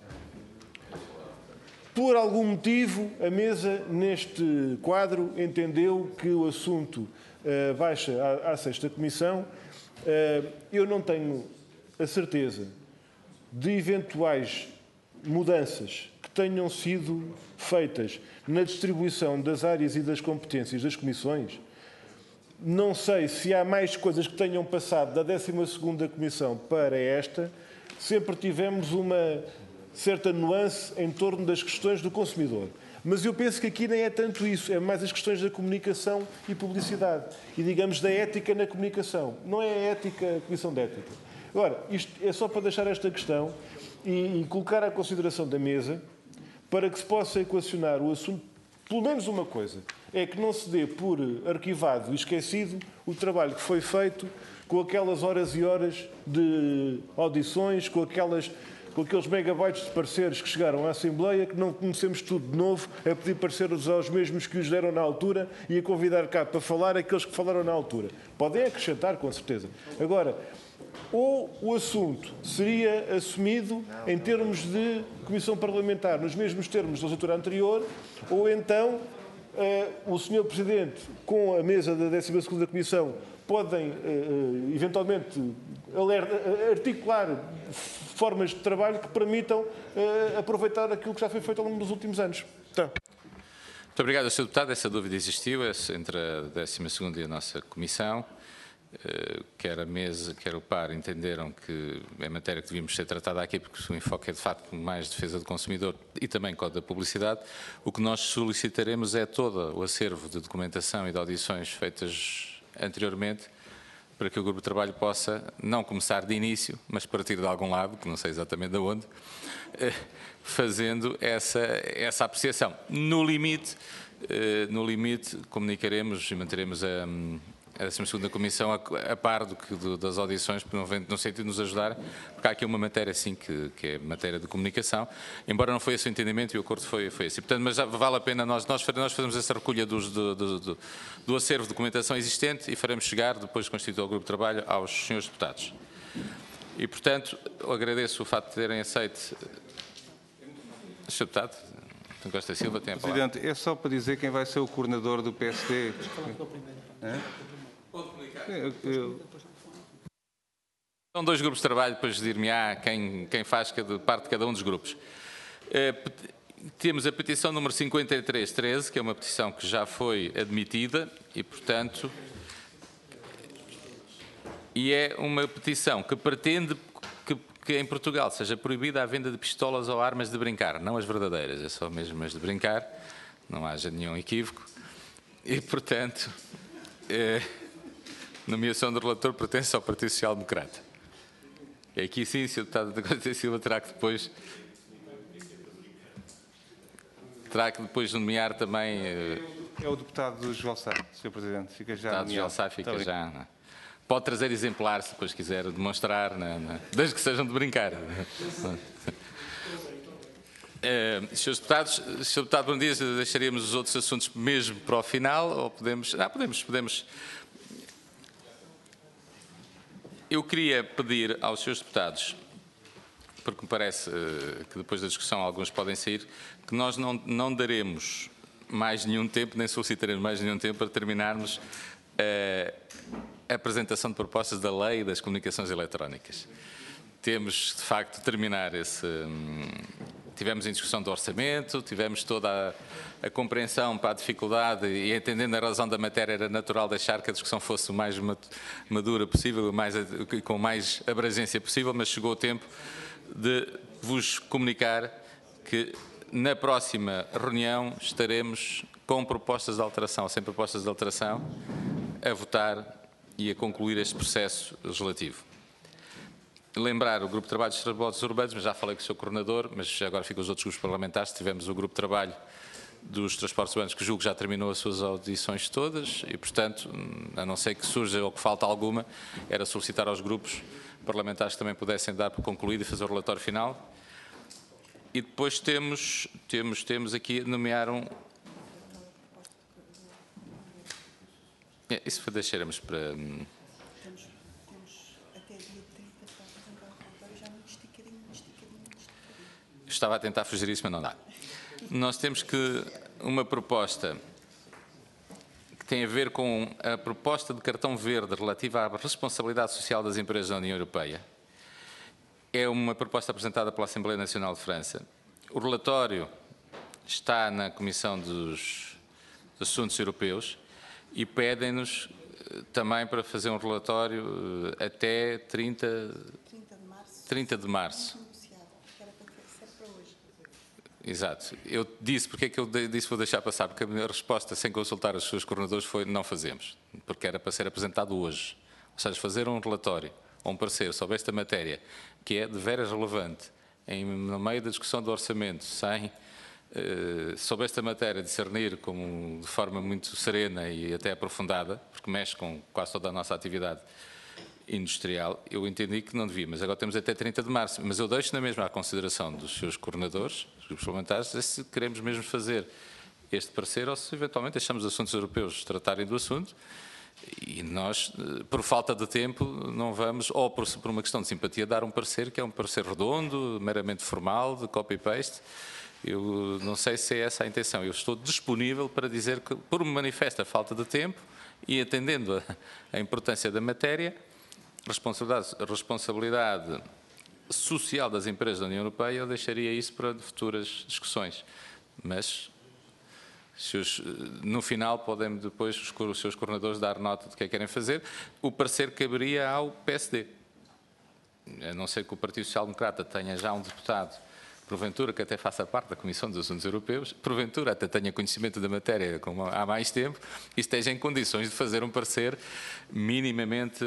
S3: Por algum motivo, a mesa, neste quadro, entendeu que o assunto uh, baixa à, à sexta Comissão. Uh, eu não tenho a certeza de eventuais mudanças que tenham sido feitas na distribuição das áreas e das competências das comissões. Não sei se há mais coisas que tenham passado da décima segunda Comissão para esta. Sempre tivemos uma certa nuance em torno das questões do consumidor. Mas eu penso que aqui nem é tanto isso, é mais as questões da comunicação e publicidade. E, digamos, da ética na comunicação. Não é a ética, a Comissão de Ética. Agora, isto é só para deixar esta questão e, e colocar à consideração da mesa para que se possa equacionar o assunto. Pelo menos uma coisa, é que não se dê por arquivado e esquecido o trabalho que foi feito com aquelas horas e horas de audições, com aquelas... com aqueles megabytes de pareceres que chegaram à Assembleia, que não comecemos tudo de novo a pedir pareceres aos mesmos que os deram na altura e a convidar cá para falar aqueles que falaram na altura. Podem acrescentar, com certeza. Agora, ou o assunto seria assumido em termos de Comissão Parlamentar, nos mesmos termos da legislatura anterior, ou então eh, o senhor Presidente, com a mesa da décima segunda Comissão, podem, eh, eventualmente, articular formas de trabalho que permitam uh, aproveitar aquilo que já foi feito ao longo dos últimos anos. Então.
S1: Muito obrigado, senhor Deputado. Essa dúvida existiu entre a décima segunda e a nossa Comissão. Uh, quer a mesa, quer o P A R entenderam que é matéria que devíamos ser tratada aqui, porque o enfoque é, de facto, mais defesa do consumidor e também Código da Publicidade. O que nós solicitaremos é todo o acervo de documentação e de audições feitas anteriormente, para que o grupo de trabalho possa não começar de início, mas partir de algum lado, que não sei exatamente de onde, fazendo essa, essa apreciação. No limite, no limite, comunicaremos e manteremos a, a décima segunda Comissão a, a par do que, do, das audições, no sentido de nos ajudar, porque há aqui uma matéria, sim, que, que é matéria de comunicação, embora não foi esse o entendimento e o acordo foi, foi esse. Portanto, mas vale a pena nós, nós, nós fazemos essa recolha dos, do, do, do, do acervo de documentação existente e faremos chegar, depois de constituir o grupo de trabalho, aos senhores deputados. E, portanto, agradeço o facto de terem aceito. senhor Deputado, António Costa Silva, tem a palavra.
S5: Presidente, é só para dizer quem vai ser o coordenador do P S D. É? Eu, eu...
S1: São dois grupos de trabalho, depois dir-me-á quem, quem faz cada, parte de cada um dos grupos. Eh, temos a petição número cinquenta e três treze, que é uma petição que já foi admitida e, portanto, e é uma petição que pretende que, que em Portugal seja proibida a venda de pistolas ou armas de brincar, não as verdadeiras, é só mesmo as de brincar, não haja nenhum equívoco. E, portanto, a nomeação do relator pertence ao Partido Social Democrata. E aqui sim, senhor Deputado da Costa Silva terá que depois terá que depois nomear também.
S5: É o deputado João Sá, senhor Presidente. Fica já.
S1: O deputado João Sá fica já. Não é? Pode trazer exemplar, se depois quiser demonstrar, não, não, desde que sejam de brincar. Uh, senhores deputados, senhor Deputado Bruno Dias, deixaríamos os outros assuntos mesmo para o final, ou podemos... Ah, podemos, podemos. Eu queria pedir aos senhores deputados, porque me parece uh, que depois da discussão alguns podem sair, que nós não, não daremos mais nenhum tempo, nem solicitaremos mais nenhum tempo para terminarmos uh, a apresentação de propostas da Lei das Comunicações Eletrónicas. Temos, de facto, de terminar esse... Um, tivemos em discussão do orçamento, tivemos toda a, a compreensão para a dificuldade e entendendo a razão da matéria era natural deixar que a discussão fosse o mais madura possível, mais, com mais abrangência possível, mas chegou o tempo de vos comunicar que na próxima reunião estaremos com propostas de alteração ou sem propostas de alteração a votar e a concluir este processo legislativo. Lembrar o Grupo de Trabalho dos Transportes Urbanos, mas já falei com o seu coordenador, mas agora ficam os outros grupos parlamentares. Tivemos o Grupo de Trabalho dos Transportes Urbanos, que julgo já terminou as suas audições todas e, portanto, a não ser que surja ou que falta alguma, era solicitar aos grupos parlamentares que também pudessem dar por concluído e fazer o relatório final. E depois temos, temos, temos aqui, nomear um... É, isso deixaremos para... Estava a tentar fugir isso, mas não dá. Nós temos que uma proposta que tem a ver com a proposta de cartão verde relativa à responsabilidade social das empresas da União Europeia. É uma proposta apresentada pela Assembleia Nacional de França. O relatório está na Comissão dos Assuntos Europeus e pedem-nos também para fazer um relatório até trinta de março. Exato. Eu disse, porque é que eu disse vou deixar passar? Porque a minha resposta, sem consultar os seus coordenadores, foi não fazemos. Porque era para ser apresentado hoje. Ou seja, fazer um relatório ou um parecer sobre esta matéria, que é de veras relevante, em, no meio da discussão do orçamento, sem, eh, sobre esta matéria, discernir como, de forma muito serena e até aprofundada, porque mexe com quase toda a nossa atividade industrial, eu entendi que não devia, mas agora temos até trinta de março. Mas eu deixo na mesma à consideração dos seus coordenadores, dos grupos parlamentares, se queremos mesmo fazer este parecer ou se eventualmente deixamos os assuntos europeus tratarem do assunto e nós, por falta de tempo, não vamos, ou por, por uma questão de simpatia, dar um parecer que é um parecer redondo, meramente formal, de copy-paste. Eu não sei se é essa a intenção. Eu estou disponível para dizer que, por uma manifesta falta de tempo e atendendo a, a importância da matéria, Responsabilidade, responsabilidade social das empresas da União Europeia, eu deixaria isso para futuras discussões. Mas, se os, no final, podem depois os, os seus coordenadores dar nota do que é que querem fazer. O parecer caberia ao P S D. A não ser que o Partido Social Democrata tenha já um deputado, porventura que até faça parte da Comissão dos Assuntos Europeus, porventura até tenha conhecimento da matéria como há mais tempo e esteja em condições de fazer um parecer minimamente...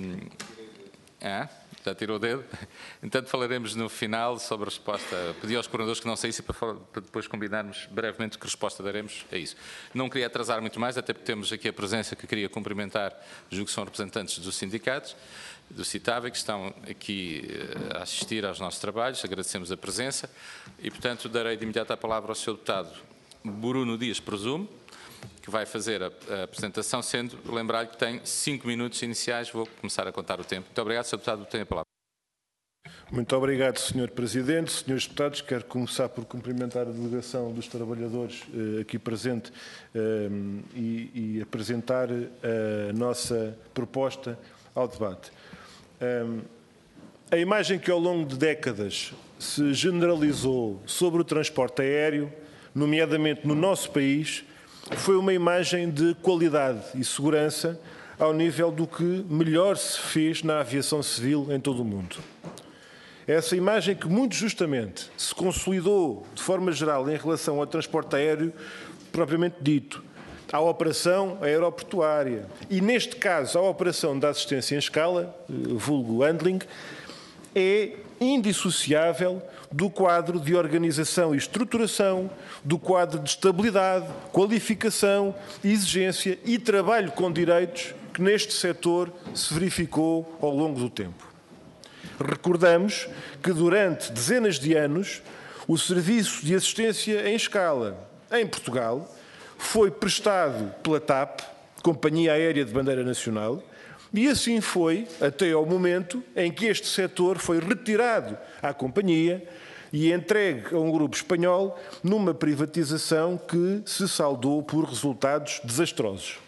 S1: Ah, já tirou o dedo? Entanto, falaremos no final sobre a resposta. Pedi aos coordenadores que não saíssem para, para depois combinarmos brevemente que resposta daremos a isso. Não queria atrasar muito mais, até porque temos aqui a presença que queria cumprimentar, julgo que são representantes dos sindicatos, do CITAVE, que estão aqui a assistir aos nossos trabalhos, agradecemos a presença e, portanto, darei de imediato a palavra ao senhor deputado Bruno Dias, presumo, que vai fazer a, a apresentação, sendo, lembrar-lhe que tem cinco minutos iniciais, vou começar a contar o tempo. Muito obrigado, senhor deputado, tem a palavra.
S3: Muito obrigado, senhor Presidente. Senhores deputados, quero começar por cumprimentar a delegação dos trabalhadores eh, aqui presente eh, e, e apresentar a nossa proposta ao debate. Um, a imagem que ao longo de décadas se generalizou sobre o transporte aéreo, nomeadamente no nosso país, foi uma imagem de qualidade e segurança ao nível do que melhor se fez na aviação civil em todo o mundo. Essa imagem que muito justamente se consolidou de forma geral em relação ao transporte aéreo propriamente dito, à operação aeroportuária e, neste caso, à operação da assistência em escala, vulgo handling, é indissociável do quadro de organização e estruturação, do quadro de estabilidade, qualificação, exigência e trabalho com direitos que neste setor se verificou ao longo do tempo. Recordamos que durante dezenas de anos o serviço de assistência em escala em Portugal foi prestado pela TAP, Companhia Aérea de Bandeira Nacional, e assim foi até ao momento em que este setor foi retirado à companhia e entregue a um grupo espanhol numa privatização que se saldou por resultados desastrosos.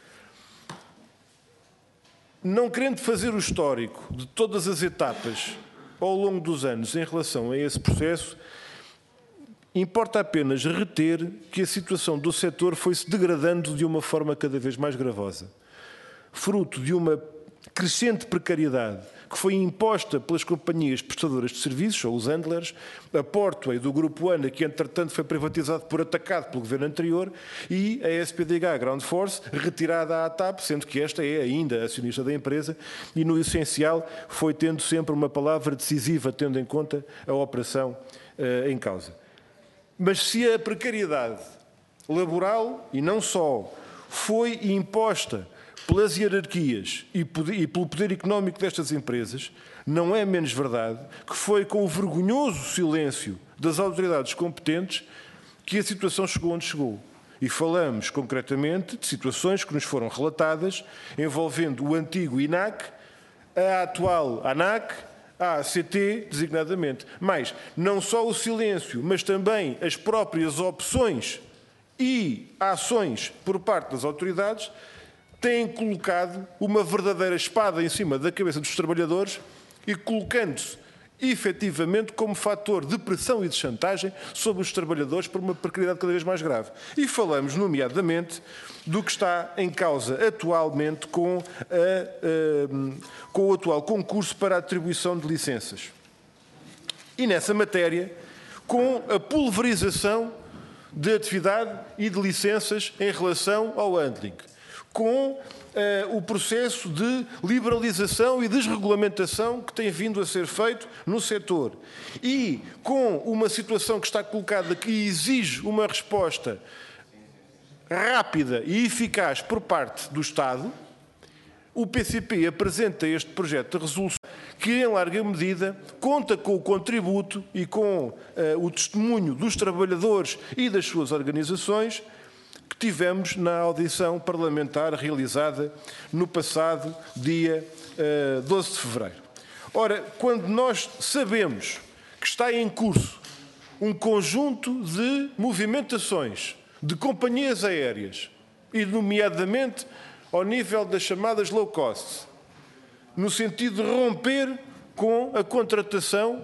S3: Não querendo fazer o histórico de todas as etapas ao longo dos anos em relação a esse processo, importa apenas reter que a situação do setor foi-se degradando de uma forma cada vez mais gravosa, fruto de uma crescente precariedade que foi imposta pelas companhias prestadoras de serviços, ou os handlers, a Portway do Grupo ANA, que entretanto foi privatizado por atacado pelo governo anterior, e a S P D H Ground Force, retirada à TAP, sendo que esta é ainda acionista da empresa, e no essencial foi tendo sempre uma palavra decisiva, tendo em conta a operação uh, em causa. Mas se a precariedade laboral, e não só, foi imposta pelas hierarquias e pelo poder económico destas empresas, não é menos verdade que foi com o vergonhoso silêncio das autoridades competentes que a situação chegou onde chegou. E falamos concretamente de situações que nos foram relatadas envolvendo o antigo I N A C, a atual ANAC, a A C T, designadamente. Mas não só o silêncio, mas também as próprias opções e ações por parte das autoridades têm colocado uma verdadeira espada em cima da cabeça dos trabalhadores e colocando-se efetivamente como fator de pressão e de chantagem sobre os trabalhadores por uma precariedade cada vez mais grave. E falamos, nomeadamente, do que está em causa atualmente com, a, a, com o atual concurso para a atribuição de licenças. E nessa matéria, com a pulverização de atividade e de licenças em relação ao handling, com uh, o processo de liberalização e desregulamentação que tem vindo a ser feito no setor e com uma situação que está colocada que exige uma resposta rápida e eficaz por parte do Estado, o P C P apresenta este projeto de resolução que, em larga medida, conta com o contributo e com uh, o testemunho dos trabalhadores e das suas organizações que tivemos na audição parlamentar realizada no passado dia uh, doze de fevereiro. Ora, quando nós sabemos que está em curso um conjunto de movimentações de companhias aéreas, e nomeadamente ao nível das chamadas low cost, no sentido de romper com a contratação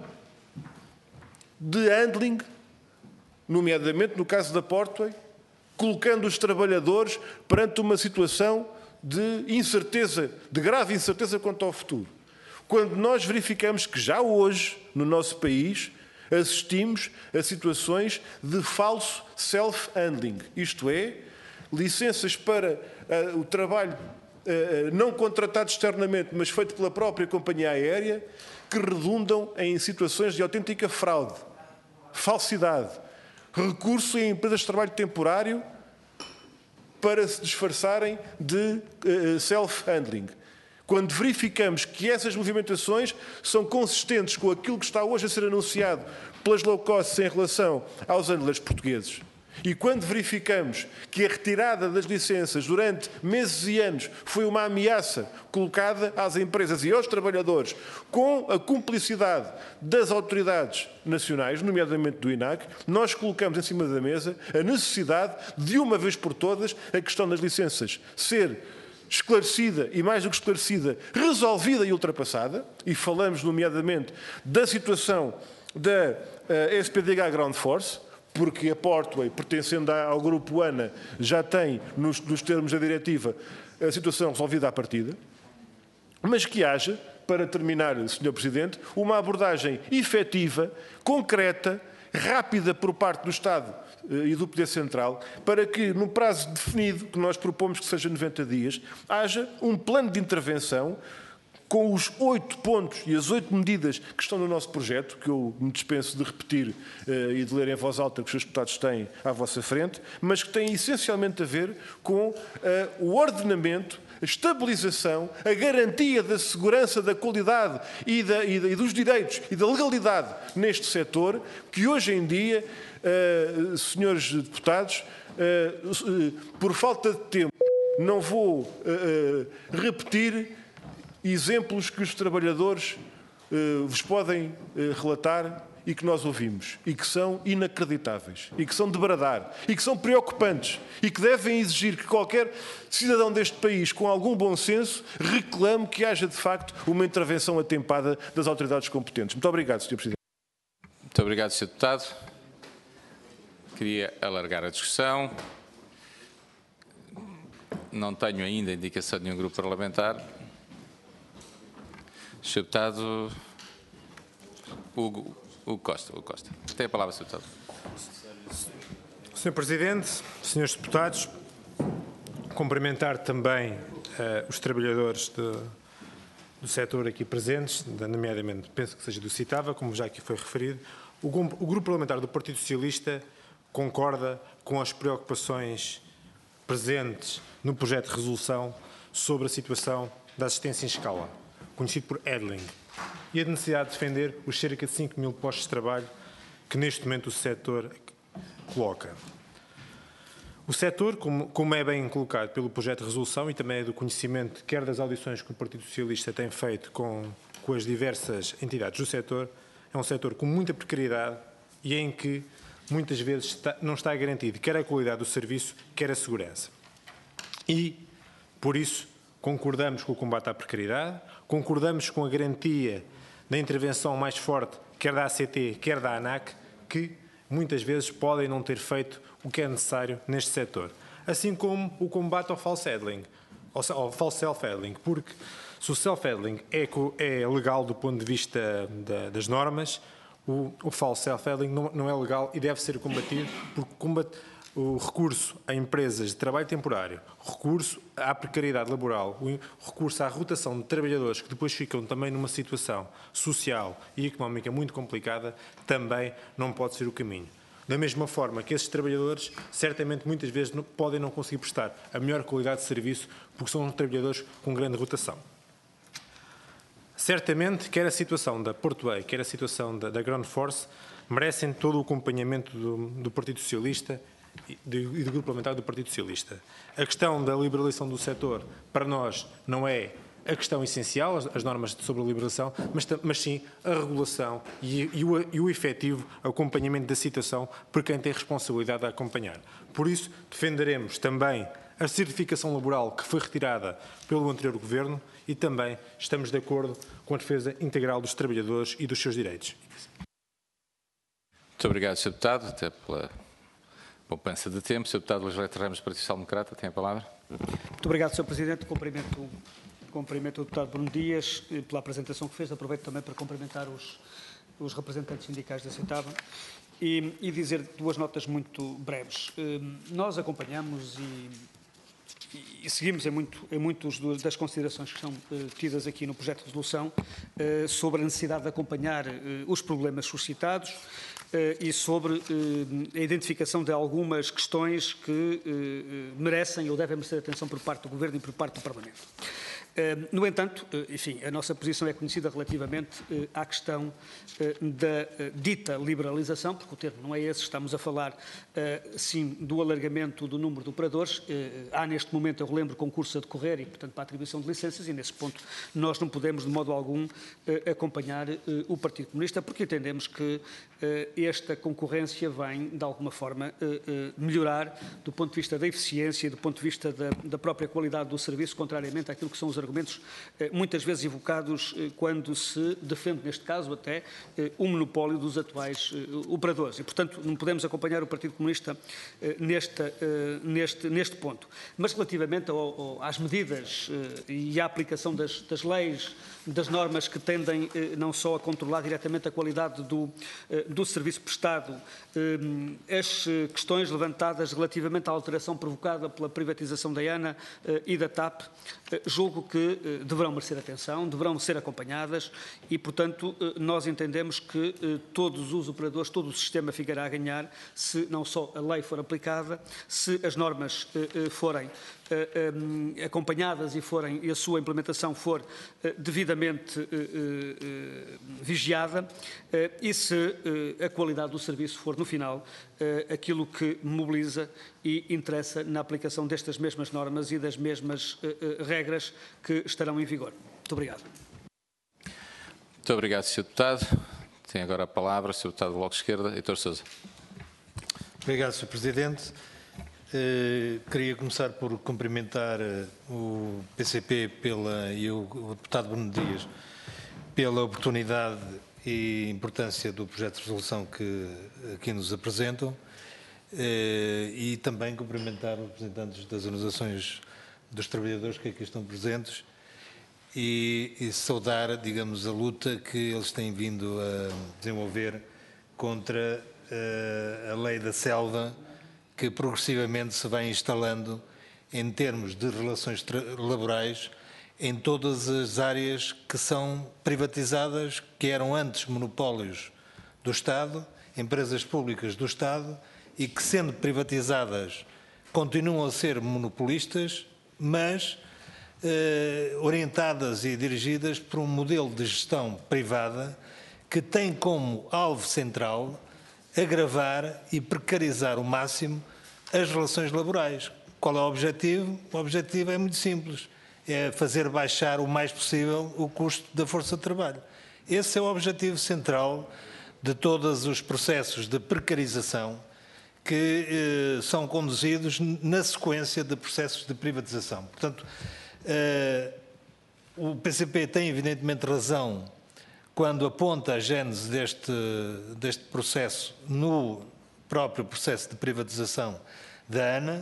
S3: de handling, nomeadamente no caso da Portway, colocando os trabalhadores perante uma situação de incerteza, de grave incerteza quanto ao futuro. Quando nós verificamos que já hoje, no nosso país, assistimos a situações de falso self-handling, isto é, licenças para uh, o trabalho uh, não contratado externamente, mas feito pela própria companhia aérea, que redundam em situações de autêntica fraude, falsidade, recurso em empresas de trabalho temporário para se disfarçarem de uh, self-handling. Quando verificamos que essas movimentações são consistentes com aquilo que está hoje a ser anunciado pelas low costs em relação aos handlers portugueses, e quando verificamos que a retirada das licenças durante meses e anos foi uma ameaça colocada às empresas e aos trabalhadores com a cumplicidade das autoridades nacionais, nomeadamente do I N A C, nós colocamos em cima da mesa a necessidade de, uma vez por todas, a questão das licenças ser esclarecida e, mais do que esclarecida, resolvida e ultrapassada, e falamos nomeadamente da situação da uh, S P D H Ground Force, porque a Portway, pertencendo ao Grupo ANA, já tem, nos, nos termos da diretiva, a situação resolvida à partida, mas que haja, para terminar, senhor Presidente, uma abordagem efetiva, concreta, rápida por parte do Estado e do Poder Central, para que, no prazo definido, que nós propomos que seja noventa dias, haja um plano de intervenção com os oito pontos e as oito medidas que estão no nosso projeto, que eu me dispenso de repetir uh, e de ler em voz alta, que os seus deputados têm à vossa frente, mas que têm essencialmente a ver com uh, o ordenamento, a estabilização, a garantia da segurança, da qualidade e, da, e, da, e dos direitos e da legalidade neste setor, que hoje em dia, uh, senhores deputados, uh, uh, por falta de tempo, não vou uh, uh, repetir exemplos que os trabalhadores uh, vos podem uh, relatar e que nós ouvimos, e que são inacreditáveis, e que são de bradar, e que são preocupantes, e que devem exigir que qualquer cidadão deste país, com algum bom senso, reclame que haja, de facto, uma intervenção atempada das autoridades competentes. Muito obrigado, senhor Presidente.
S1: Muito obrigado, senhor Deputado. Queria alargar a discussão. Não tenho ainda indicação de nenhum grupo parlamentar. senhor Deputado Hugo, Hugo Costa. Hugo Costa. Tem a palavra, senhor Deputado.
S11: senhor Presidente, senhores Deputados, cumprimentar também uh, os trabalhadores de, do setor aqui presentes, nomeadamente, penso que seja do CITAVA, como já aqui foi referido. O, o Grupo Parlamentar do Partido Socialista concorda com as preocupações presentes no projeto de resolução sobre a situação da assistência em escala, conhecido por Edling, e a necessidade de defender os cerca de cinco mil postos de trabalho que neste momento o setor coloca. O setor, como, como é bem colocado pelo projeto de resolução e também é do conhecimento, quer das audições que o Partido Socialista tem feito com, com as diversas entidades do setor, é um setor com muita precariedade e em que muitas vezes está, não está garantido quer a qualidade do serviço, quer a segurança. E, por isso, concordamos com o combate à precariedade, concordamos com a garantia da intervenção mais forte, quer da A C T, quer da ANAC, que muitas vezes podem não ter feito o que é necessário neste setor. Assim como o combate ao false handling, ao false self-handling, porque se o self-handling é, é legal do ponto de vista da, das normas, o, o false self-handling não, não é legal e deve ser combatido, porque combate, o recurso a empresas de trabalho temporário, recurso à precariedade laboral, o recurso à rotação de trabalhadores que depois ficam também numa situação social e económica muito complicada, também não pode ser o caminho. Da mesma forma que esses trabalhadores, certamente, muitas vezes não, podem não conseguir prestar a melhor qualidade de serviço porque são trabalhadores com grande rotação. Certamente, quer a situação da Portway, quer a situação da, da Ground Force, merecem todo o acompanhamento do, do Partido Socialista e do, e do Grupo Parlamentar do Partido Socialista. A questão da liberalização do setor, para nós, não é a questão essencial, as, as normas sobre a liberalização, mas, mas sim a regulação e, e, o, e o efetivo acompanhamento da situação por quem tem responsabilidade a acompanhar. Por isso, defenderemos também a certificação laboral que foi retirada pelo anterior Governo e também estamos de acordo com a defesa integral dos trabalhadores e dos seus direitos.
S1: Muito obrigado, senhor Deputado, até pela poupança de tempo. senhor Deputado Luís Leite Ramos, Partido Social Democrata, tem a palavra.
S7: Muito obrigado, senhor Presidente. Cumprimento, cumprimento o deputado Bruno Dias pela apresentação que fez. Aproveito também para cumprimentar os, os representantes sindicais da CITAVA e, e dizer duas notas muito breves. Nós acompanhamos e, e seguimos em, muito, em muitas das considerações que são uh, tidas aqui no projeto de resolução uh, sobre a necessidade de acompanhar uh, os problemas suscitados uh, e sobre uh, a identificação de algumas questões que uh, merecem ou devem merecer atenção por parte do Governo e por parte do Parlamento. Uh, no entanto, uh, enfim, a nossa posição é conhecida relativamente uh, à questão uh, da uh, dita liberalização, porque o termo não é esse, estamos a falar, uh, sim, do alargamento do número de operadores. Uh, há neste momento, eu relembro, concurso a decorrer e, portanto, para a atribuição de licenças e, nesse ponto, nós não podemos, de modo algum, uh, acompanhar uh, o Partido Comunista, porque entendemos que uh, esta concorrência vem, de alguma forma, uh, uh, melhorar do ponto de vista da eficiência e do ponto de vista da, da própria qualidade do serviço, contrariamente àquilo que são os argumentos argumentos muitas vezes evocados quando se defende, neste caso até, o monopólio dos atuais operadores. E, portanto, não podemos acompanhar o Partido Comunista neste, neste, neste ponto. Mas relativamente ao, ao, às medidas e à aplicação das, das leis, das normas que tendem não só a controlar diretamente a qualidade do, do serviço prestado, as questões levantadas relativamente à alteração provocada pela privatização da ANA e da TAP, julgo que deverão merecer atenção, deverão ser acompanhadas e, portanto, nós entendemos que todos os operadores, todo o sistema ficará a ganhar se não só a lei for aplicada, se as normas forem acompanhadas e, forem, e a sua implementação for devidamente vigiada e se a qualidade do serviço for, no final, aquilo que mobiliza e interessa na aplicação destas mesmas normas e das mesmas regras que estarão em vigor. Muito obrigado.
S1: Muito obrigado, senhor Deputado. Tem agora a palavra o senhor Deputado do Bloco de Esquerda, Heitor Sousa.
S9: Obrigado, senhor Presidente. Uh, queria começar por cumprimentar uh, o P C P pela, e o, o Deputado Bruno Dias pela oportunidade e importância do projeto de resolução que aqui nos apresentam uh, e também cumprimentar os representantes das organizações dos trabalhadores que aqui estão presentes e, e saudar, digamos, a luta que eles têm vindo a desenvolver contra uh, a lei da selva, que progressivamente se vai instalando em termos de relações laborais em todas as áreas que são privatizadas, que eram antes monopólios do Estado, empresas públicas do Estado, e que, sendo privatizadas, continuam a ser monopolistas, mas eh, orientadas e dirigidas por um modelo de gestão privada que tem como alvo central agravar e precarizar ao máximo as relações laborais. Qual é o objetivo? O objetivo é muito simples, é fazer baixar o mais possível o custo da força de trabalho. Esse é o objetivo central de todos os processos de precarização que eh, são conduzidos na sequência de processos de privatização. Portanto, eh, o P C P tem evidentemente razão quando aponta a gênese deste, deste processo no próprio processo de privatização da ANA,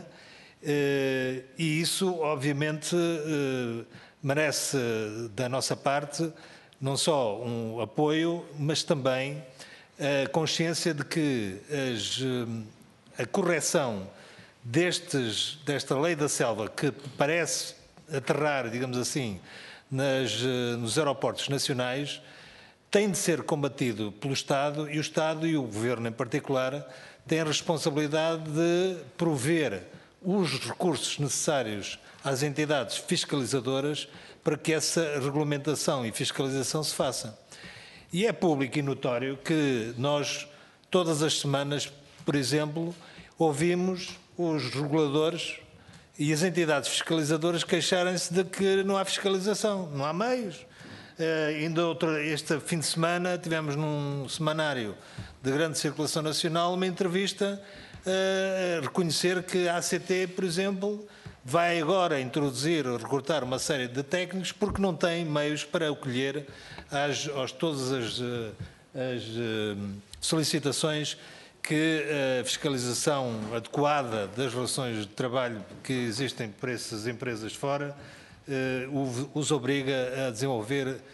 S9: eh, e isso, obviamente, eh, merece da nossa parte não só um apoio, mas também a consciência de que as, a correção destes, desta lei da selva, que parece aterrar, digamos assim, nas, nos aeroportos nacionais, tem de ser combatido pelo Estado, e o Estado e o Governo em particular têm a responsabilidade de prover os recursos necessários às entidades fiscalizadoras para que essa regulamentação e fiscalização se faça. E é público e notório que nós, todas as semanas, por exemplo, ouvimos os reguladores e as entidades fiscalizadoras queixarem-se de que não há fiscalização, não há meios. Uh, ainda outro, este fim de semana tivemos num semanário de grande circulação nacional uma entrevista uh, a reconhecer que a A C T, por exemplo, vai agora introduzir, recrutar uma série de técnicos porque não tem meios para acolher as, as, todas as, as uh, solicitações que a fiscalização adequada das relações de trabalho que existem por essas empresas fora Uh, os obriga a desenvolver uh,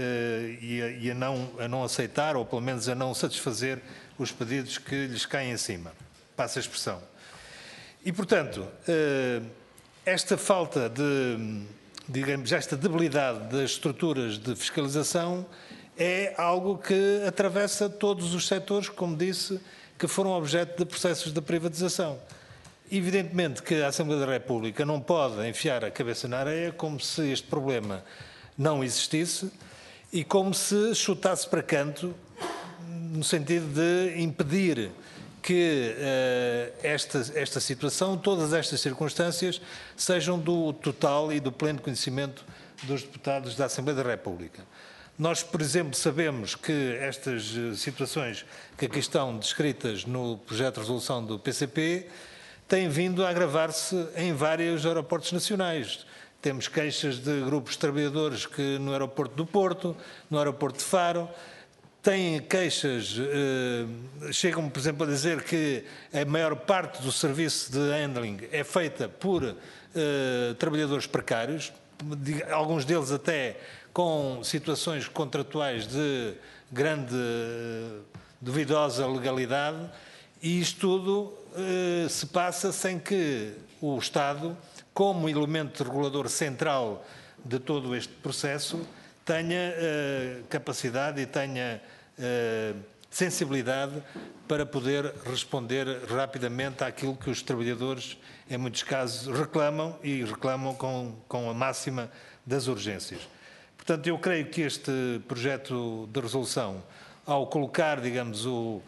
S9: e, a, e a, não, a não aceitar, ou pelo menos a não satisfazer os pedidos que lhes caem em cima. Passa a expressão. E, portanto, uh, esta falta de, digamos, esta debilidade das estruturas de fiscalização é algo que atravessa todos os setores, como disse, que foram objeto de processos de privatização. Evidentemente que a Assembleia da República não pode enfiar a cabeça na areia como se este problema não existisse e como se chutasse para canto, no sentido de impedir que uh, esta, esta situação, todas estas circunstâncias, sejam do total e do pleno conhecimento dos deputados da Assembleia da República. Nós, por exemplo, sabemos que estas situações que aqui estão descritas no projeto de resolução do P C P têm vindo a agravar-se em vários aeroportos nacionais. temos queixas de grupos de trabalhadores que no aeroporto do Porto, no aeroporto de Faro, têm queixas, eh, chegam, por exemplo, a dizer que a maior parte do serviço de handling é feita por eh, trabalhadores precários, alguns deles até com situações contratuais de grande eh, duvidosa legalidade, e isto tudo eh, se passa sem que o Estado, como elemento regulador central de todo este processo, tenha eh, capacidade e tenha eh, sensibilidade para poder responder rapidamente àquilo que os trabalhadores, em muitos casos, reclamam e reclamam com, com a máxima das urgências. Portanto, eu creio que este projeto de resolução, ao colocar, digamos, o,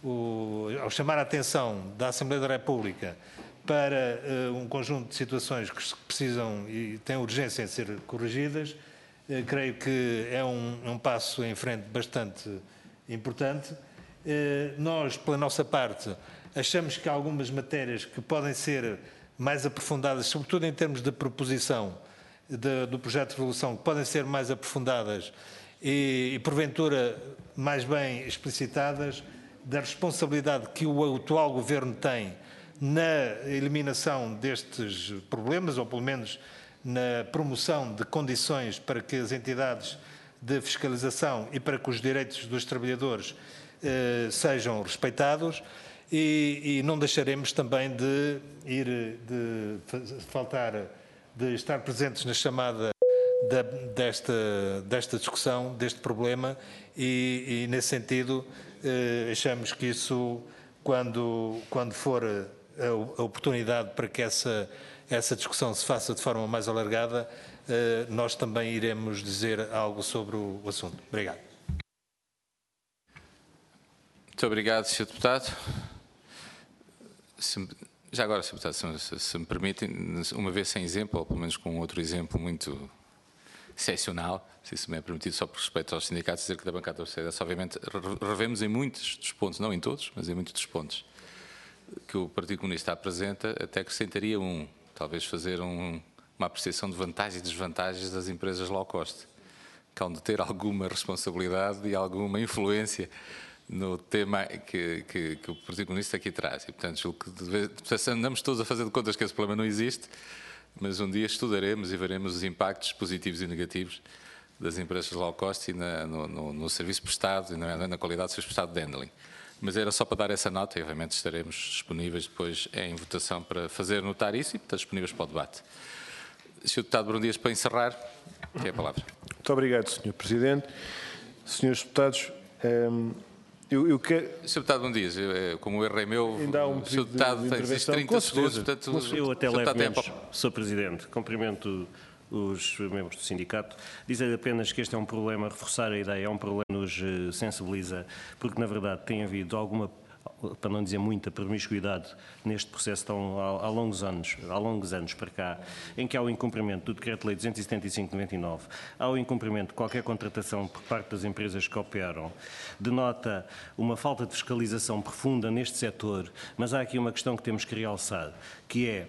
S9: o, ao chamar a atenção da Assembleia da República para uh, um conjunto de situações que precisam e têm urgência em ser corrigidas, uh, creio que é um, um passo em frente bastante importante. Uh, nós, pela nossa parte, achamos que há algumas matérias que podem ser mais aprofundadas, sobretudo em termos de proposição de, do projeto de resolução, que podem ser mais aprofundadas e, e, porventura, mais bem explicitadas, da responsabilidade que o atual Governo tem na eliminação destes problemas, ou pelo menos na promoção de condições para que as entidades de fiscalização e para que os direitos dos trabalhadores eh, sejam respeitados, e, e não deixaremos também de ir, de faltar, de estar presentes na chamada da, desta, desta discussão, deste problema, e, e nesse sentido eh, achamos que isso, quando, quando for a oportunidade para que essa, essa discussão se faça de forma mais alargada, eh, nós também iremos dizer algo sobre o assunto. Obrigado.
S1: Muito obrigado, senhor Deputado. Se, já agora, senhor Deputado, se, se me permitem, uma vez sem exemplo, ou pelo menos com outro exemplo muito excepcional, se isso me é permitido, só por respeito aos sindicatos, dizer que da bancada do C D S, obviamente, revemos em muitos dos pontos, não em todos, mas em muitos dos pontos que o Partido Comunista apresenta, até acrescentaria um, talvez fazer um, uma apreciação de vantagens e desvantagens das empresas low cost, que hão de ter alguma responsabilidade e alguma influência no tema que, que, que o Partido Comunista aqui traz. E, portanto, julgo que deve, andamos todos a fazer de contas que esse problema não existe, mas um dia estudaremos e veremos os impactos positivos e negativos das empresas low cost e na, no, no, no serviço prestado e na, na qualidade do serviço prestado de handling. Mas era só para dar essa nota e, obviamente, estaremos disponíveis depois em votação para fazer notar isso e, portanto, disponíveis para o debate. senhor Deputado Bruno Dias, para encerrar, tem a palavra.
S3: Muito obrigado, senhor Presidente. Senhores Deputados, hum, eu, eu quero...
S1: senhor Deputado Bruno Dias, eu, como o erro é meu,
S3: ainda há um
S1: o senhor Deputado tem trinta segundos, portanto...
S12: Eu até levo menos,
S1: tempo.
S12: senhor Presidente. Cumprimento os membros do sindicato. Dizer apenas que este é um problema, reforçar a ideia, é um problema que nos sensibiliza, porque na verdade tem havido alguma, para não dizer muita, promiscuidade neste processo tão, há, há, longos anos, há longos anos para cá, em que há o incumprimento do Decreto-Lei duzentos e setenta e cinco de noventa e nove, há o incumprimento de qualquer contratação por parte das empresas que operam, denota uma falta de fiscalização profunda neste setor, mas há aqui uma questão que temos que realçar, que é...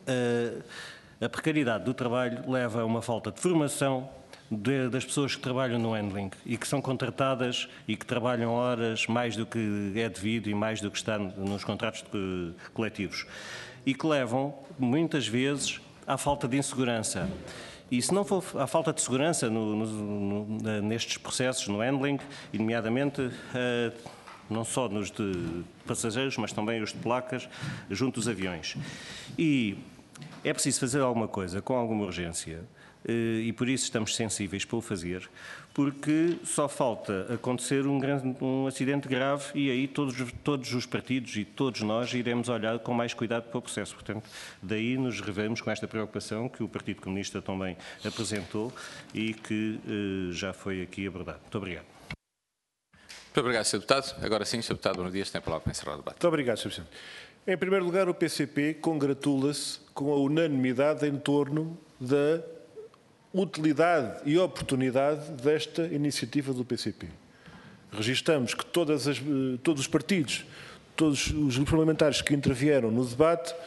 S12: Uh, a precariedade do trabalho leva a uma falta de formação de, das pessoas que trabalham no handling e que são contratadas e que trabalham horas mais do que é devido e mais do que está nos contratos de, coletivos e que levam, muitas vezes, à falta de insegurança. E se não for a falta de segurança no, no, no, nestes processos, no handling, e nomeadamente uh, não só nos de passageiros, mas também os de placas, junto dos aviões. E é preciso fazer alguma coisa com alguma urgência e por isso estamos sensíveis para o fazer, porque só falta acontecer um, grande, um acidente grave e aí todos, todos os partidos e todos nós iremos olhar com mais cuidado para o processo. Portanto, daí nos revemos com esta preocupação que o Partido Comunista também apresentou e que eh, já foi aqui abordado. Muito obrigado.
S1: Muito obrigado, senhor Deputado. Agora sim, senhor Deputado Bruno Dias tem a palavra para encerrar o debate.
S3: Muito obrigado, senhor Presidente. Em primeiro lugar, o P C P congratula-se com a unanimidade em torno da utilidade e oportunidade desta iniciativa do P C P. Registamos que todas as, todos os partidos, todos os grupos parlamentares que intervieram no debate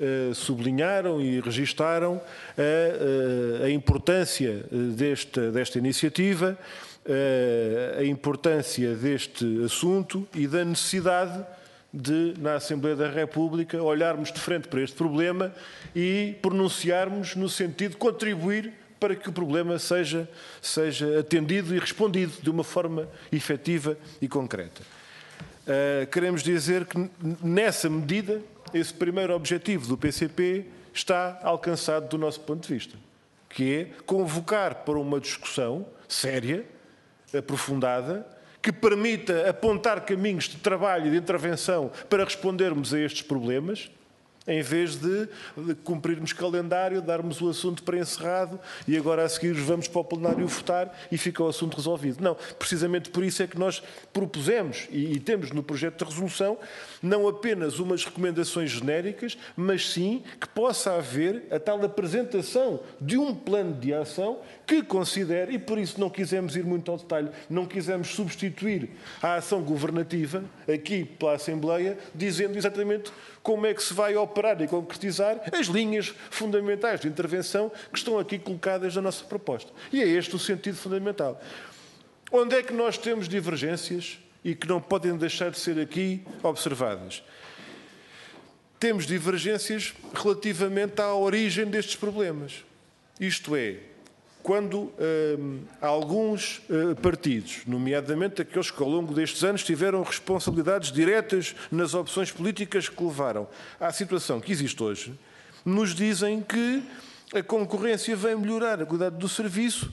S3: uh, sublinharam e registaram a, uh, a importância desta, desta iniciativa, uh, a importância deste assunto e da necessidade de, na Assembleia da República, olharmos de frente para este problema e pronunciarmos no sentido de contribuir para que o problema seja, seja atendido e respondido de uma forma efetiva e concreta. Uh, queremos dizer que, nessa medida, esse primeiro objetivo do P C P está alcançado do nosso ponto de vista, que é convocar para uma discussão séria, aprofundada, que permita apontar caminhos de trabalho e de intervenção para respondermos a estes problemas, em vez de, de cumprirmos calendário, darmos o assunto para encerrado e agora a seguir vamos para o plenário votar e fica o assunto resolvido. Não, precisamente por isso é que nós propusemos e, e temos no projeto de resolução não apenas umas recomendações genéricas, mas sim que possa haver a tal apresentação de um plano de ação que considere, e por isso não quisemos ir muito ao detalhe, não quisemos substituir a ação governativa aqui pela Assembleia, dizendo exatamente como é que se vai operar e concretizar as linhas fundamentais de intervenção que estão aqui colocadas na nossa proposta. E é este o sentido fundamental. Onde é que nós temos divergências e que não podem deixar de ser aqui observadas? Temos divergências relativamente à origem destes problemas. Isto é, quando hum, alguns uh, partidos, nomeadamente aqueles que ao longo destes anos tiveram responsabilidades diretas nas opções políticas que levaram à situação que existe hoje, nos dizem que a concorrência vem melhorar a qualidade do serviço,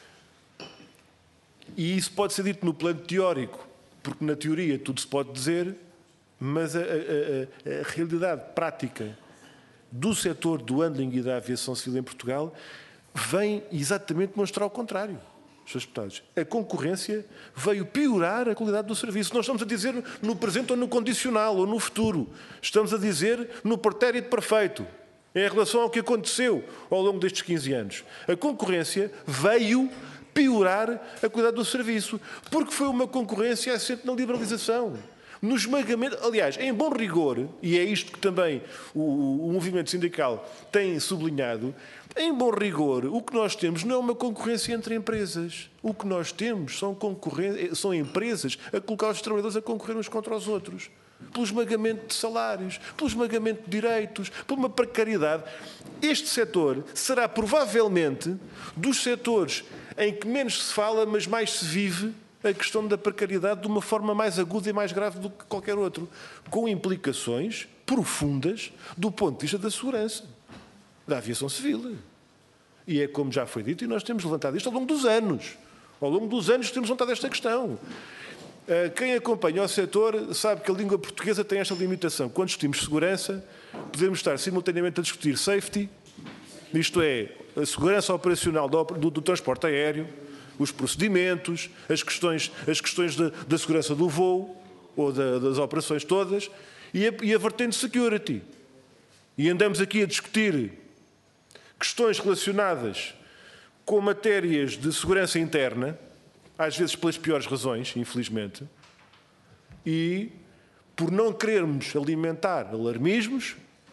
S3: e isso pode ser dito no plano teórico, porque na teoria tudo se pode dizer, mas a, a, a, a realidade prática do setor do handling e da aviação civil em Portugal vem exatamente mostrar o contrário, senhores deputados. A concorrência veio piorar a qualidade do serviço. Não estamos a dizer no presente ou no condicional ou no futuro. Estamos a dizer no pretérito perfeito, em relação ao que aconteceu ao longo destes quinze anos. A concorrência veio piorar a qualidade do serviço, porque foi uma concorrência assente na liberalização. No esmagamento, aliás, em bom rigor, e é isto que também o, o movimento sindical tem sublinhado, em bom rigor, o que nós temos não é uma concorrência entre empresas. O que nós temos são, são empresas a colocar os trabalhadores a concorrer uns contra os outros. Pelo esmagamento de salários, pelo esmagamento de direitos, por uma precariedade. Este setor será provavelmente dos setores em que menos se fala, mas mais se vive a questão da precariedade de uma forma mais aguda e mais grave do que qualquer outro, com implicações profundas do ponto de vista da segurança, da aviação civil. E é como já foi dito, e nós temos levantado isto ao longo dos anos. Ao longo dos anos temos levantado esta questão. Quem acompanha o setor sabe que a língua portuguesa tem esta limitação. Quando discutimos segurança, podemos estar simultaneamente a discutir safety, isto é, a segurança operacional do, do, do transporte aéreo, os procedimentos, as questões, as questões da, da segurança do voo, ou da, das operações todas, e a, e a vertente security. E andamos aqui a discutir questões relacionadas com matérias de segurança interna, às vezes pelas piores razões, infelizmente, e por não querermos alimentar alarmismos,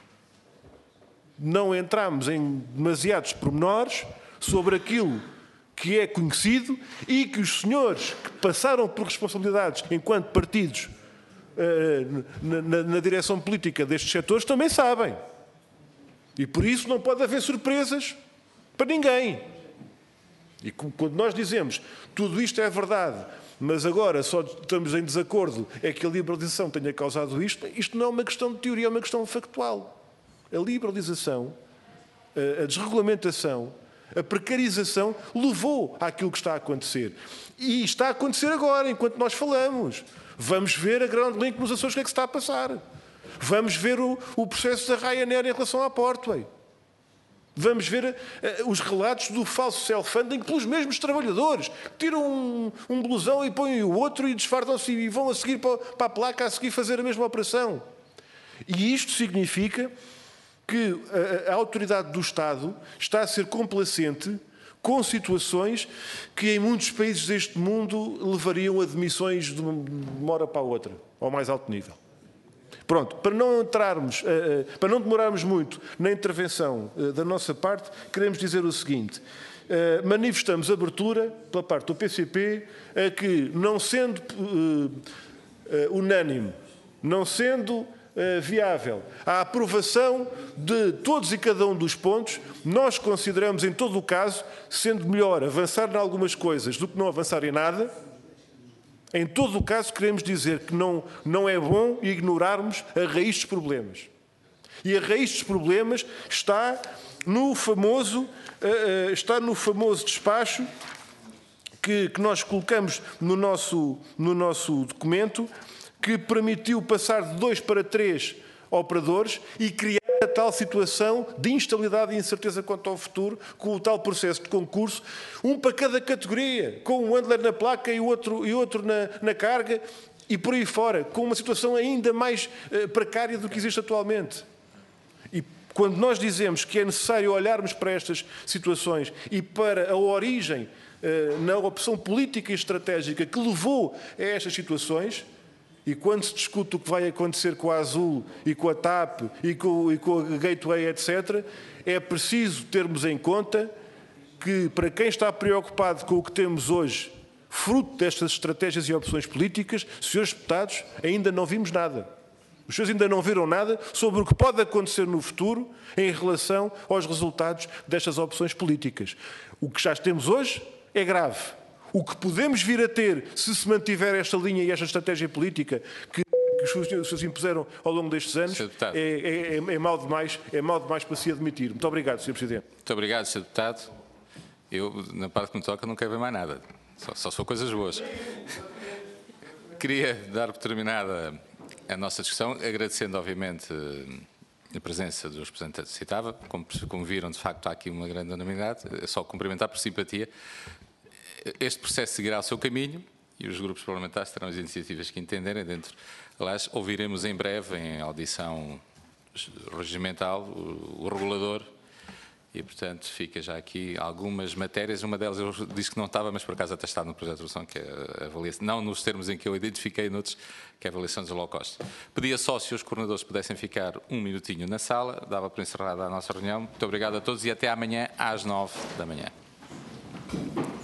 S3: não entramos em demasiados pormenores sobre aquilo que é conhecido e que os senhores que passaram por responsabilidades enquanto partidos uh, na, na, na direção política destes setores também sabem. E por isso não pode haver surpresas para ninguém. E quando nós dizemos tudo isto é verdade, mas agora só estamos em desacordo é que a liberalização tenha causado isto, isto não é uma questão de teoria, é uma questão factual. A liberalização, a desregulamentação, a precarização levou àquilo que está a acontecer. E está a acontecer agora, enquanto nós falamos. Vamos ver a Ground Link nos Açores, o que é que se está a passar. Vamos ver o, o processo da Ryanair em relação à Portway. Vamos ver uh, os relatos do falso self-funding pelos mesmos trabalhadores. Tiram um, um blusão e põem o outro e disfarçam-se e vão a seguir para, para a placa a seguir fazer a mesma operação. E isto significa que a, a autoridade do Estado está a ser complacente com situações que em muitos países deste mundo levariam a demissões de uma hora para a outra, ao mais alto nível. Pronto, para não entrarmos, uh, uh, para não demorarmos muito na intervenção uh, da nossa parte, queremos dizer o seguinte. Uh, manifestamos abertura, pela parte do P C P, a que, não sendo uh, uh, unânime, não sendo uh, viável a aprovação de todos e cada um dos pontos, nós consideramos, em todo o caso, sendo melhor avançar em algumas coisas do que não avançar em nada. Em todo o caso, queremos dizer que não, não é bom ignorarmos a raiz dos problemas. E a raiz dos problemas está no famoso, uh, está no famoso despacho que, que nós colocamos no nosso, no nosso documento, que permitiu passar de dois para três operadores e criar a tal situação de instabilidade e incerteza quanto ao futuro, com o tal processo de concurso, um para cada categoria, com um handler na placa e outro, e outro na, na carga, e por aí fora, com uma situação ainda mais uh, precária do que existe atualmente. E quando nós dizemos que é necessário olharmos para estas situações e para a origem, uh, na opção política e estratégica que levou a estas situações, e quando se discute o que vai acontecer com a Azul e com a TAP e com, e com a Gateway, etcétera, é preciso termos em conta que, para quem está preocupado com o que temos hoje, fruto destas estratégias e opções políticas, senhores deputados, ainda não vimos nada. Os senhores ainda não viram nada sobre o que pode acontecer no futuro em relação aos resultados destas opções políticas. O que já temos hoje é grave. O que podemos vir a ter, se se mantiver esta linha e esta estratégia política que, que os senhores impuseram ao longo destes anos, é, é, é, mal demais, é mal demais para se admitir. Muito obrigado, senhor Presidente.
S1: Muito obrigado, senhor Deputado. Eu, na parte que me toca, não quero ver mais nada. Só, só são coisas boas. Queria dar por terminada a nossa discussão, agradecendo, obviamente, a presença dos representantes que citava. Como, como viram, de facto, há aqui uma grande unanimidade. É só cumprimentar por simpatia. Este processo seguirá o seu caminho e os grupos parlamentares terão as iniciativas que entenderem dentro. Aliás, ouviremos em breve, em audição regimental, o, o regulador e, portanto, fica já aqui algumas matérias. Uma delas eu disse que não estava, mas por acaso até está no projeto de resolução, que é a avaliação, não nos termos em que eu identifiquei, noutros, que é a avaliação dos low cost. Pedia só se os coordenadores pudessem ficar um minutinho na sala, dava por encerrada a nossa reunião. Muito obrigado a todos e até amanhã às nove da manhã.